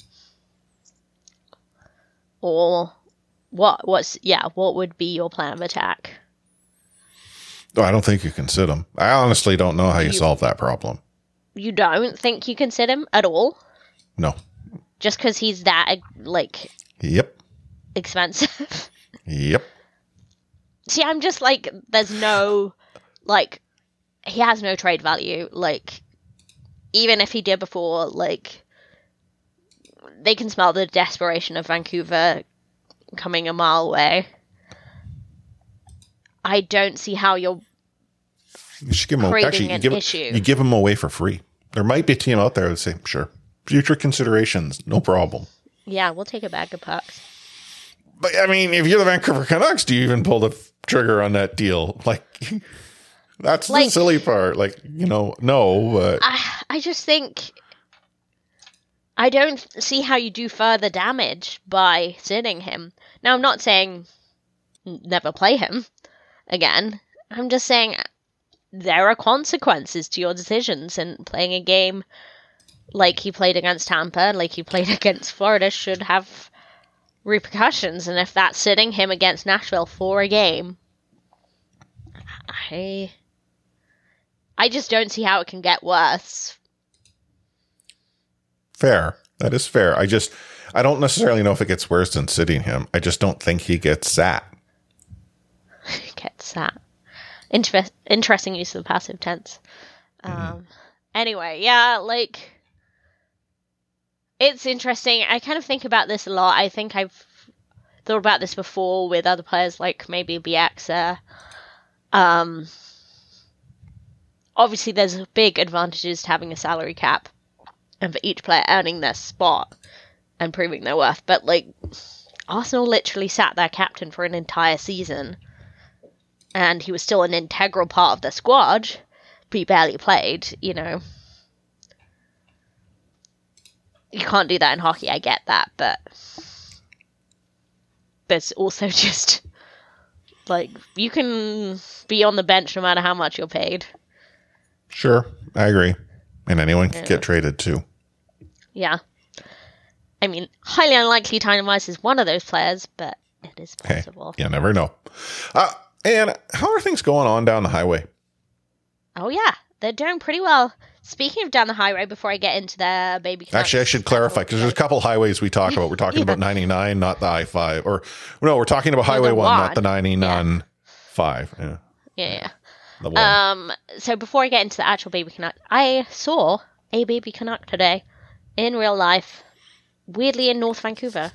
Or what would be your plan of attack? Oh, I don't think you can sit him. I honestly don't know how you solve that problem. You don't think you can sit him at all? No. Just because he's that, Yep. expensive? Yep. See, I'm just there's no, he has no trade value. Even if he did before, they can smell the desperation of Vancouver coming a mile away. I don't see how you're creating an issue. You give him away for free. There might be a team out there that would say, sure, future considerations, no problem. Yeah, we'll take a bag of pucks. But, I mean, if you're the Vancouver Canucks, do you even pull the trigger on that deal? That's the silly part. No, but... I just think... I don't see how you do further damage by sitting him. Now, I'm not saying never play him again. I'm just saying there are consequences to your decisions, and playing a game like he played against Tampa, like he played against Florida, should have repercussions. And if that's sitting him against Nashville for a game, I just don't see how it can get worse. Fair. That is fair. I don't necessarily know if it gets worse than sitting him. I just don't think he gets sat. Gets sat. Interesting use of the passive tense. Anyway, yeah, it's interesting. I kind of think about this a lot. I think I've thought about this before with other players, maybe Bieksa. Obviously, there's big advantages to having a salary cap and for each player earning their spot and proving their worth. But, Arsenal literally sat their captain for an entire season, and he was still an integral part of the squad, but he barely played, You can't do that in hockey, I get that, but there's also just, you can be on the bench no matter how much you're paid. Sure, I agree. And anyone can get traded too. Yeah. I mean, highly unlikely Tyler Myers is one of those players, but it is possible. Hey, you never know. And how are things going on down the highway? Oh, yeah. They're doing pretty well. Speaking of down the highway, before I get into the baby... Actually, I should clarify, because there's a couple highways we talk about. We're talking about 99, not the I-5. Or, no, we're talking about Highway 1, not the 99 5. Yeah. Yeah. The one. So before I get into the actual baby Canuck, I saw a baby Canuck today in real life, weirdly in North Vancouver.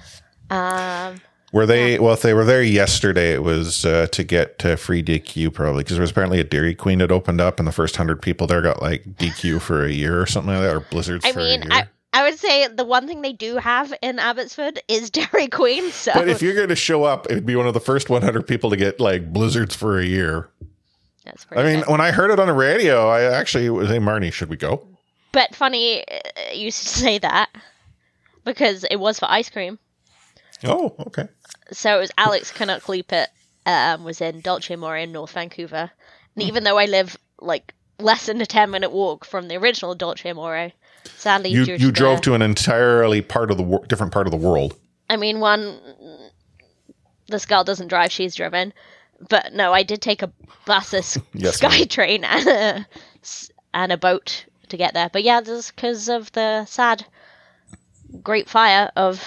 Were they? Yeah. Well, if they were there yesterday, it was to get free DQ probably, because there was apparently a Dairy Queen that opened up, and the first 100 people there got DQ for a year or something like that, or blizzards for a year. I would say the one thing they do have in Abbotsford is Dairy Queen. So, but if you're going to show up, it would be one of the first 100 people to get blizzards for a year. That's pretty good. When I heard it on the radio, I actually was saying, Marnie, should we go? But funny you should say that, because it was for ice cream. Oh, okay. So it was Alex Canuck Liepert was in Dolce Amore in North Vancouver. And even though I live less than a 10-minute walk from the original Dolce Amore, sadly you drove to an entirely different part of the world. I mean, this girl doesn't drive, she's driven. But no, I did take a bus, a SkyTrain, and a boat to get there. But yeah, just because of the sad Great Fire of,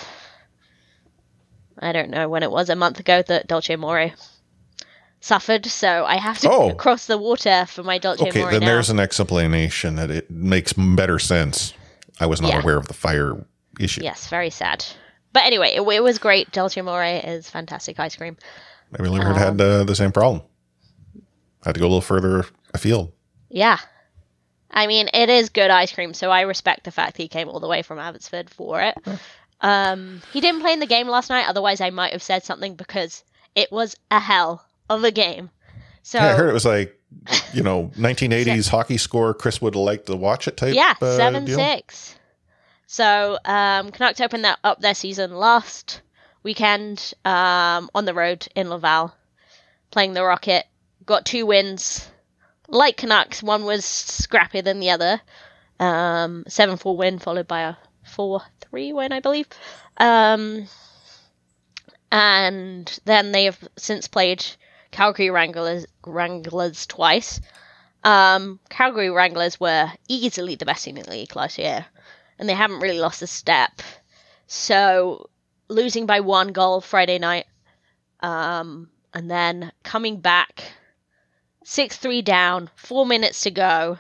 I don't know when it was, a month ago, that Dolce Amore suffered. So I have to cross the water for my Dolce Amore now. Okay, then there's an explanation that it makes better sense. I was not aware of the fire issue. Yes, very sad. But anyway, it was great. Dolce Amore is fantastic ice cream. I've never had the same problem. had to go a little further afield. Yeah. I mean, it is good ice cream, so I respect the fact that he came all the way from Abbotsford for it. He didn't play in the game last night, otherwise I might have said something, because it was a hell of a game. So yeah, I heard it was like, 1980s hockey score. Chris would have liked to watch it type. Yeah, 7-6. So Canucks opened up their season last weekend on the road in Laval, playing the Rocket. Got 2 wins. Like Canucks, one was scrappier than the other. 7-4 win followed by a 4-3 win, I believe. And then they have since played Calgary Wranglers twice. Calgary Wranglers were easily the best team in the league last year, and they haven't really lost a step. So losing by 1 goal Friday night, and then coming back 6-3 down, 4 minutes to go,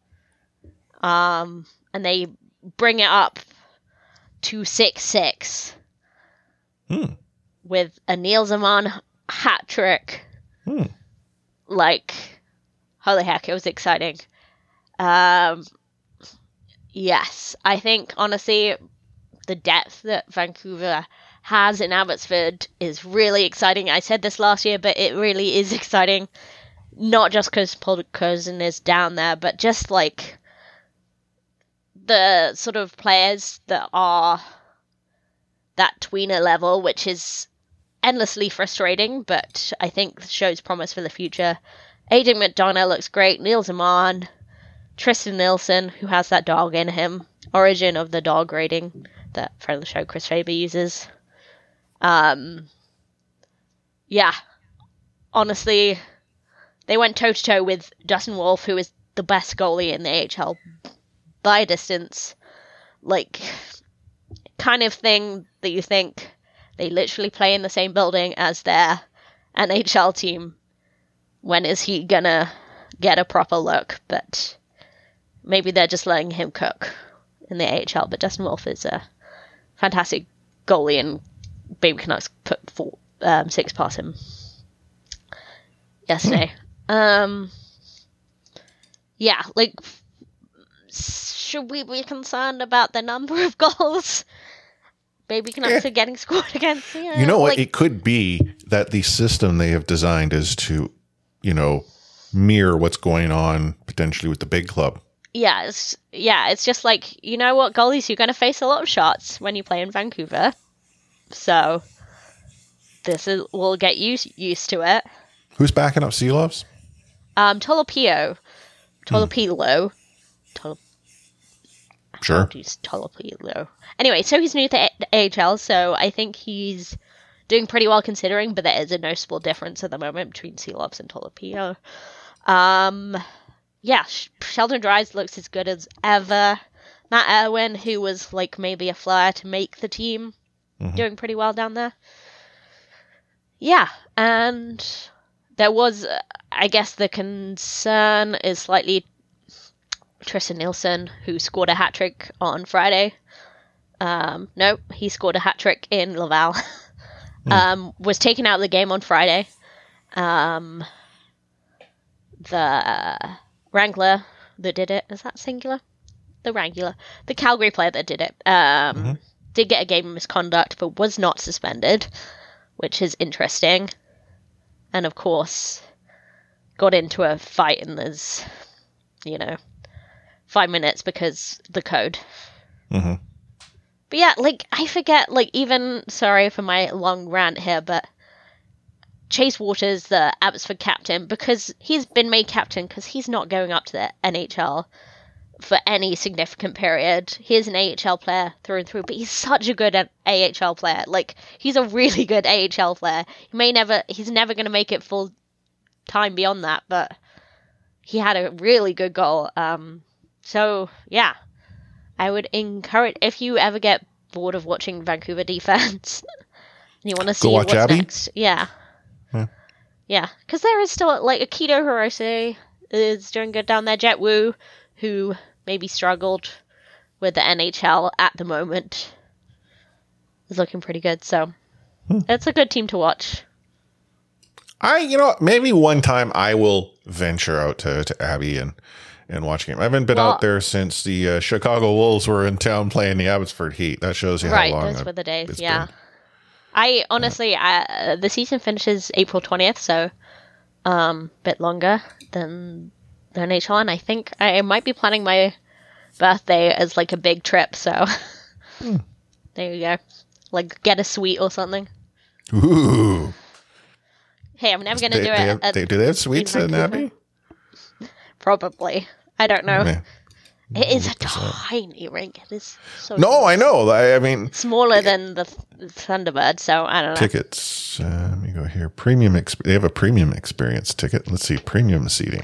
and they bring it up to 6-6 with a Neil Zaman hat trick. Like, holy heck, it was exciting. Yes, I think, honestly, the depth that Vancouver has in Abbotsford is really exciting. I said this last year, but it really is exciting. Not just because Paul Cousin is down there, but just like the sort of players that are that tweener level, which is endlessly frustrating, but I think shows promise for the future. Aidan McDonough looks great. Neil Zaman, Tristan Nielsen, who has that dog in him. Origin of the dog rating that friend of the show Chris Faber uses. Yeah, honestly, they went toe-to-toe with Dustin Wolf, who is the best goalie in the AHL by a distance. Like, kind of thing that you think they literally play in the same building as their NHL team. When is he gonna get a proper look? But maybe they're just letting him cook in the AHL. But Dustin Wolf is a fantastic goalie, and Baby Canucks put 6 past him yesterday. Yeah, like, should we be concerned about the number of goals Baby Canucks are getting scored against? Yeah, you know what? It could be that the system they have designed is to, mirror what's going on potentially with the big club. Yeah, it's just like, you know what, goalies, you're going to face a lot of shots when you play in Vancouver. So we'll get used to it. Who's backing up Seelovs? Tolopilo. Sure. Tolopilo. Anyway, so he's new to AHL, so I think he's doing pretty well considering, but there is a noticeable difference at the moment between Seelovs and Tolopilo. Yeah, Sheldon Dries looks as good as ever. Matt Irwin, who was like maybe a flyer to make the team, doing pretty well down there. Yeah, and there was, I guess the concern is slightly Tristan Nielsen, who scored a hat-trick on Friday. No, he scored a hat-trick in Laval. Was taken out of the game on Friday. The Wrangler that did it, is that singular? The Wrangler. The Calgary player that did it. Did get a game of misconduct, but was not suspended, which is interesting. And of course, got into a fight and there's, 5 minutes because the code. But yeah, like, I forget, like, even, sorry for my long rant here, but Chase Waters, the Abbotsford captain, because he's been made captain because he's not going up to the NHL for any significant period. He is an AHL player through and through, but he's such a good AHL player. Like, he's a really good AHL player. He's never going to make it full time beyond that, but he had a really good goal. So, yeah, I would encourage, if you ever get bored of watching Vancouver defense and you want to see what's Abby next. Yeah, because there is still, like, Akito Hirose is doing good down there. Jet Wu, who maybe struggled with the NHL at the moment, is looking pretty good. So it's a good team to watch. Maybe one time I will venture out to Abbey and watch a game. I haven't been out there since the Chicago Wolves were in town playing the Abbotsford Heat. That shows you how long. Right, those were the days. Yeah. I honestly, the season finishes April 20th, so bit longer than the NHL, and I think I might be planning my birthday as like a big trip. So there you go, like get a suite or something. Ooh. Hey, I'm never gonna do it. Do they have suites in Abbey? Probably. I don't know. Yeah. It is a tiny rink. It is so small. I know. I mean, smaller than the Thunderbird, so I don't know. Tickets. Let me go here. Premium. They have a premium experience ticket. Let's see. Premium seating.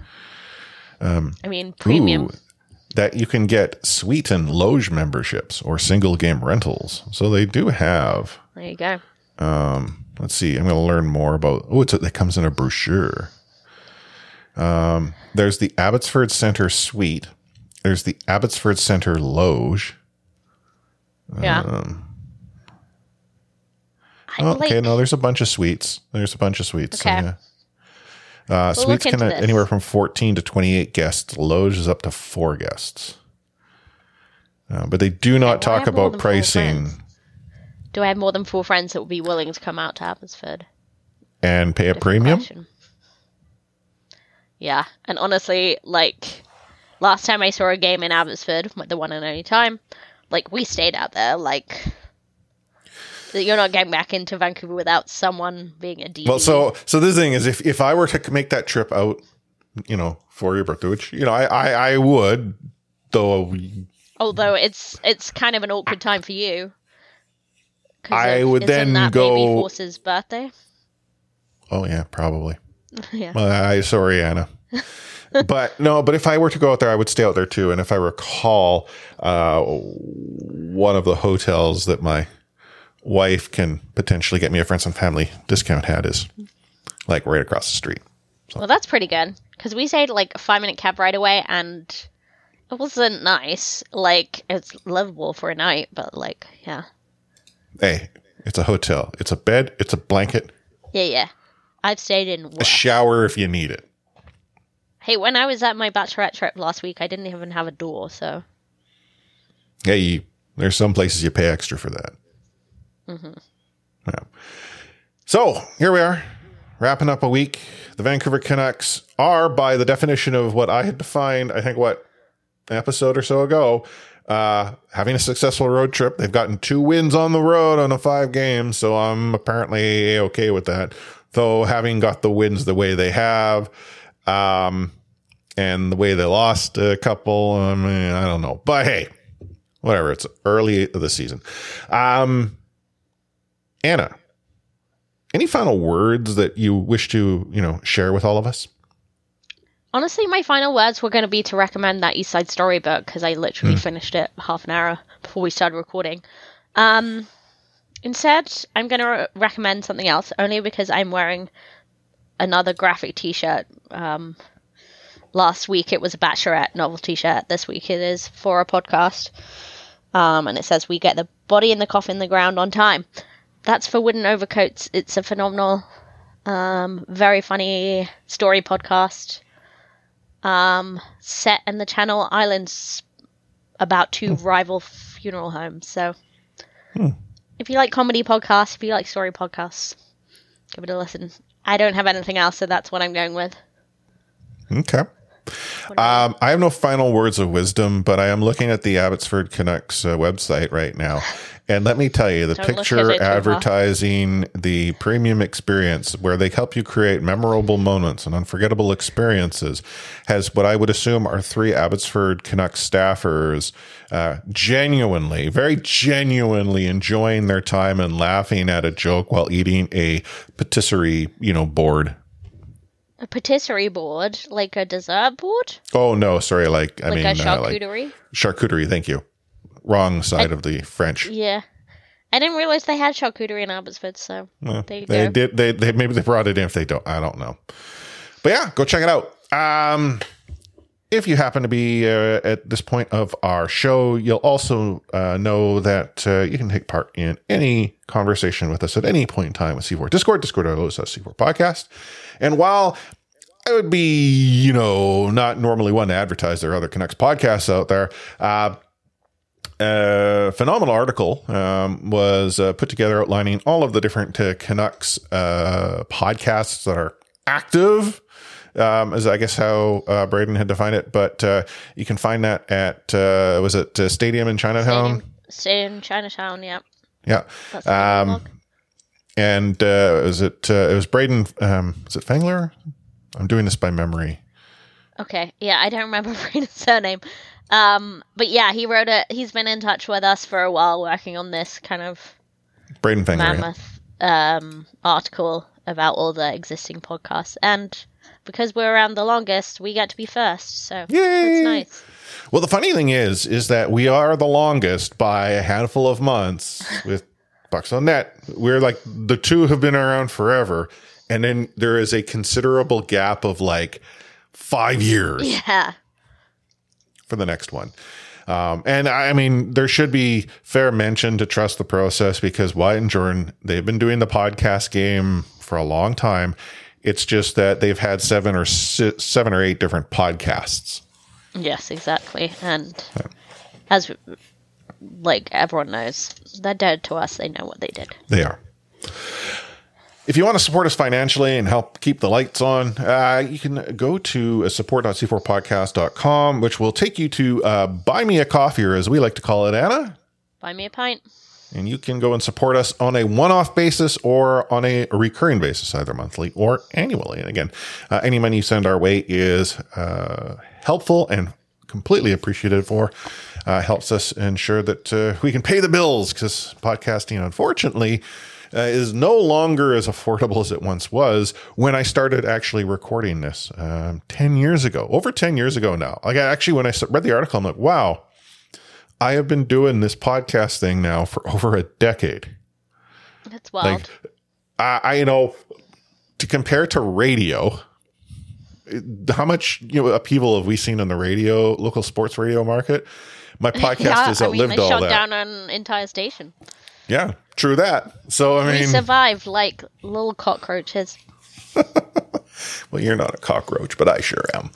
Premium. That you can get suite and loge memberships or single game rentals. So they do have. There you go. Let's see. I'm going to learn more about. It comes in a brochure. There's the Abbotsford Centre Suite. There's the Abbotsford Centre Loge. Yeah. There's a bunch of suites. Okay. So, yeah. Suites can anywhere from 14 to 28 guests. Loge is up to 4 guests. But they do not talk about pricing. Do I have more than 4 friends that would be willing to come out to Abbotsford? And pay a premium? Question. Yeah. And honestly, like, last time I saw a game in Abbotsford, the one and only time, like, we stayed out there. Like, you're not getting back into Vancouver without someone being a DD. Well, so the thing is, if I were to make that trip out, for your birthday, which, I would, though. Although it's kind of an awkward time for you. I would then go. Baby Force's birthday? Oh, yeah, probably. Yeah. Well, sorry, Anna. But if I were to go out there, I would stay out there too. And if I recall, one of the hotels that my wife can potentially get me a friends and family discount at is like right across the street. So. Well, that's pretty good. Because we stayed like a 5-minute cab ride away, and it wasn't nice. Like, it's livable for a night, but like, yeah. Hey, it's a hotel. It's a bed. It's a blanket. Yeah. I've stayed in a shower if you need it. Hey, when I was at my bachelorette trip last week, I didn't even have a door, so. Hey, there's some places you pay extra for that. Mm-hmm. Yeah. So, here we are, wrapping up a week. The Vancouver Canucks are, by the definition of what I had defined, I think, an episode or so ago, having a successful road trip. They've gotten 2 wins on the road on a 5 games, so I'm apparently okay with that. Though having got the wins the way they have, and the way they lost a couple, I don't know. But hey, whatever. It's early of the season. Anna, any final words that you wish to, share with all of us? Honestly, my final words were going to be to recommend that East Side Story book, because I literally finished it half an hour before we started recording. Instead, I'm going to recommend something else, only because I'm wearing another graphic t-shirt. Last week it was a Bachelorette novel t-shirt. This week it is for a podcast. And it says, "We get the body in the coffin, the ground on time." That's for Wooden Overcoats. It's a phenomenal, very funny story podcast. Set in the Channel Islands about 2 rival funeral homes. So if you like comedy podcasts, if you like story podcasts, give it a listen. I don't have anything else, so that's what I'm going with. Okay. I have no final words of wisdom, but I am looking at the Abbotsford Canucks website right now. And let me tell you, the picture advertising the premium experience where they help you create memorable moments and unforgettable experiences has what I would assume are 3 Abbotsford Canucks staffers very genuinely enjoying their time and laughing at a joke while eating a patisserie, board. A patisserie board? Like a dessert board? Oh, no, sorry. A charcuterie? Charcuterie, thank you. Wrong side of the French. Yeah. I didn't realize they had charcuterie in Abbotsford, so there you go. They maybe they brought it in if they don't. I don't know. But yeah, go check it out. if you happen to be at this point of our show, you'll also know that you can take part in any conversation with us at any point in time with C4 Discord, discord.io/C4 podcast. And while I would be, not normally one to advertise there are other Canucks podcasts out there, a phenomenal article was put together outlining all of the different Canucks podcasts that are active, is I guess how Braden had defined it. But you can find that at, was it Stadium in Chinatown? Stadium in Chinatown, yeah. Yeah. And it was Braden, is it Fangler? I'm doing this by memory. Okay. Yeah, I don't remember Braden's surname. But yeah, he wrote it. He's been in touch with us for a while working on this kind of Braden Fangler, mammoth article about all the existing podcasts. And because we're around the longest, we get to be first. So Yay! It's nice. Well, the funny thing is that we are the longest by a handful of months with Bucks on Net. We're like the two have been around forever. And then there is a considerable gap of like 5 years. Yeah. For the next one. And I mean, there should be fair mention to Trust the Process because Wyatt and Jordan, they've been doing the podcast game for a long time. It's just that they've had 7 or 8 different podcasts. Yes, exactly. And as like everyone knows, they're dead to us. They know what they did. They are. If you want to support us financially and help keep the lights on, you can go to support.c4podcast.com, which will take you to Buy Me a Coffee, or as we like to call it, Anna. Buy me a pint. And you can go and support us on a one-off basis or on a recurring basis, either monthly or annually. And again, any money you send our way is helpful and completely appreciated for. Helps us ensure that we can pay the bills, because podcasting, unfortunately, is no longer as affordable as it once was when I started actually recording this 10 years ago, over 10 years ago now. Like, when I read the article, I'm like, wow, I have been doing this podcast thing now for over a decade. That's wild. Like, to compare to radio, how much upheaval have we seen in the local sports radio market? My podcast has outlived all that. They shut down an entire station. Yeah, true that. So, we survived like little cockroaches. Well, you're not a cockroach, but I sure am.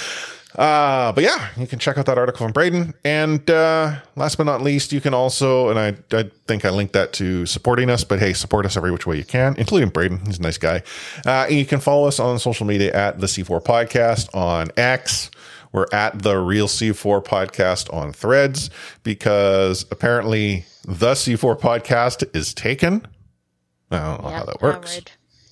But yeah, you can check out that article from Braden. And last but not least, you can also, and I think I linked that to supporting us, but hey, support us every which way you can, including Braden. He's a nice guy. You can follow us on social media at the C4 Podcast on X. We're at the Real C4 Podcast on Threads, because apparently the C4 Podcast is taken. I don't know how that works.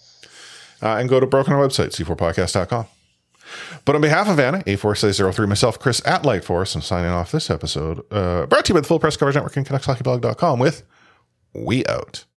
And go to broken our website, c4podcast.com. But on behalf of Anna, A4C03, myself, Chris at Lightforce, I'm signing off this episode. Brought to you by the Full Press Coverage Network and CanucksHockeyBlog.com with We Out.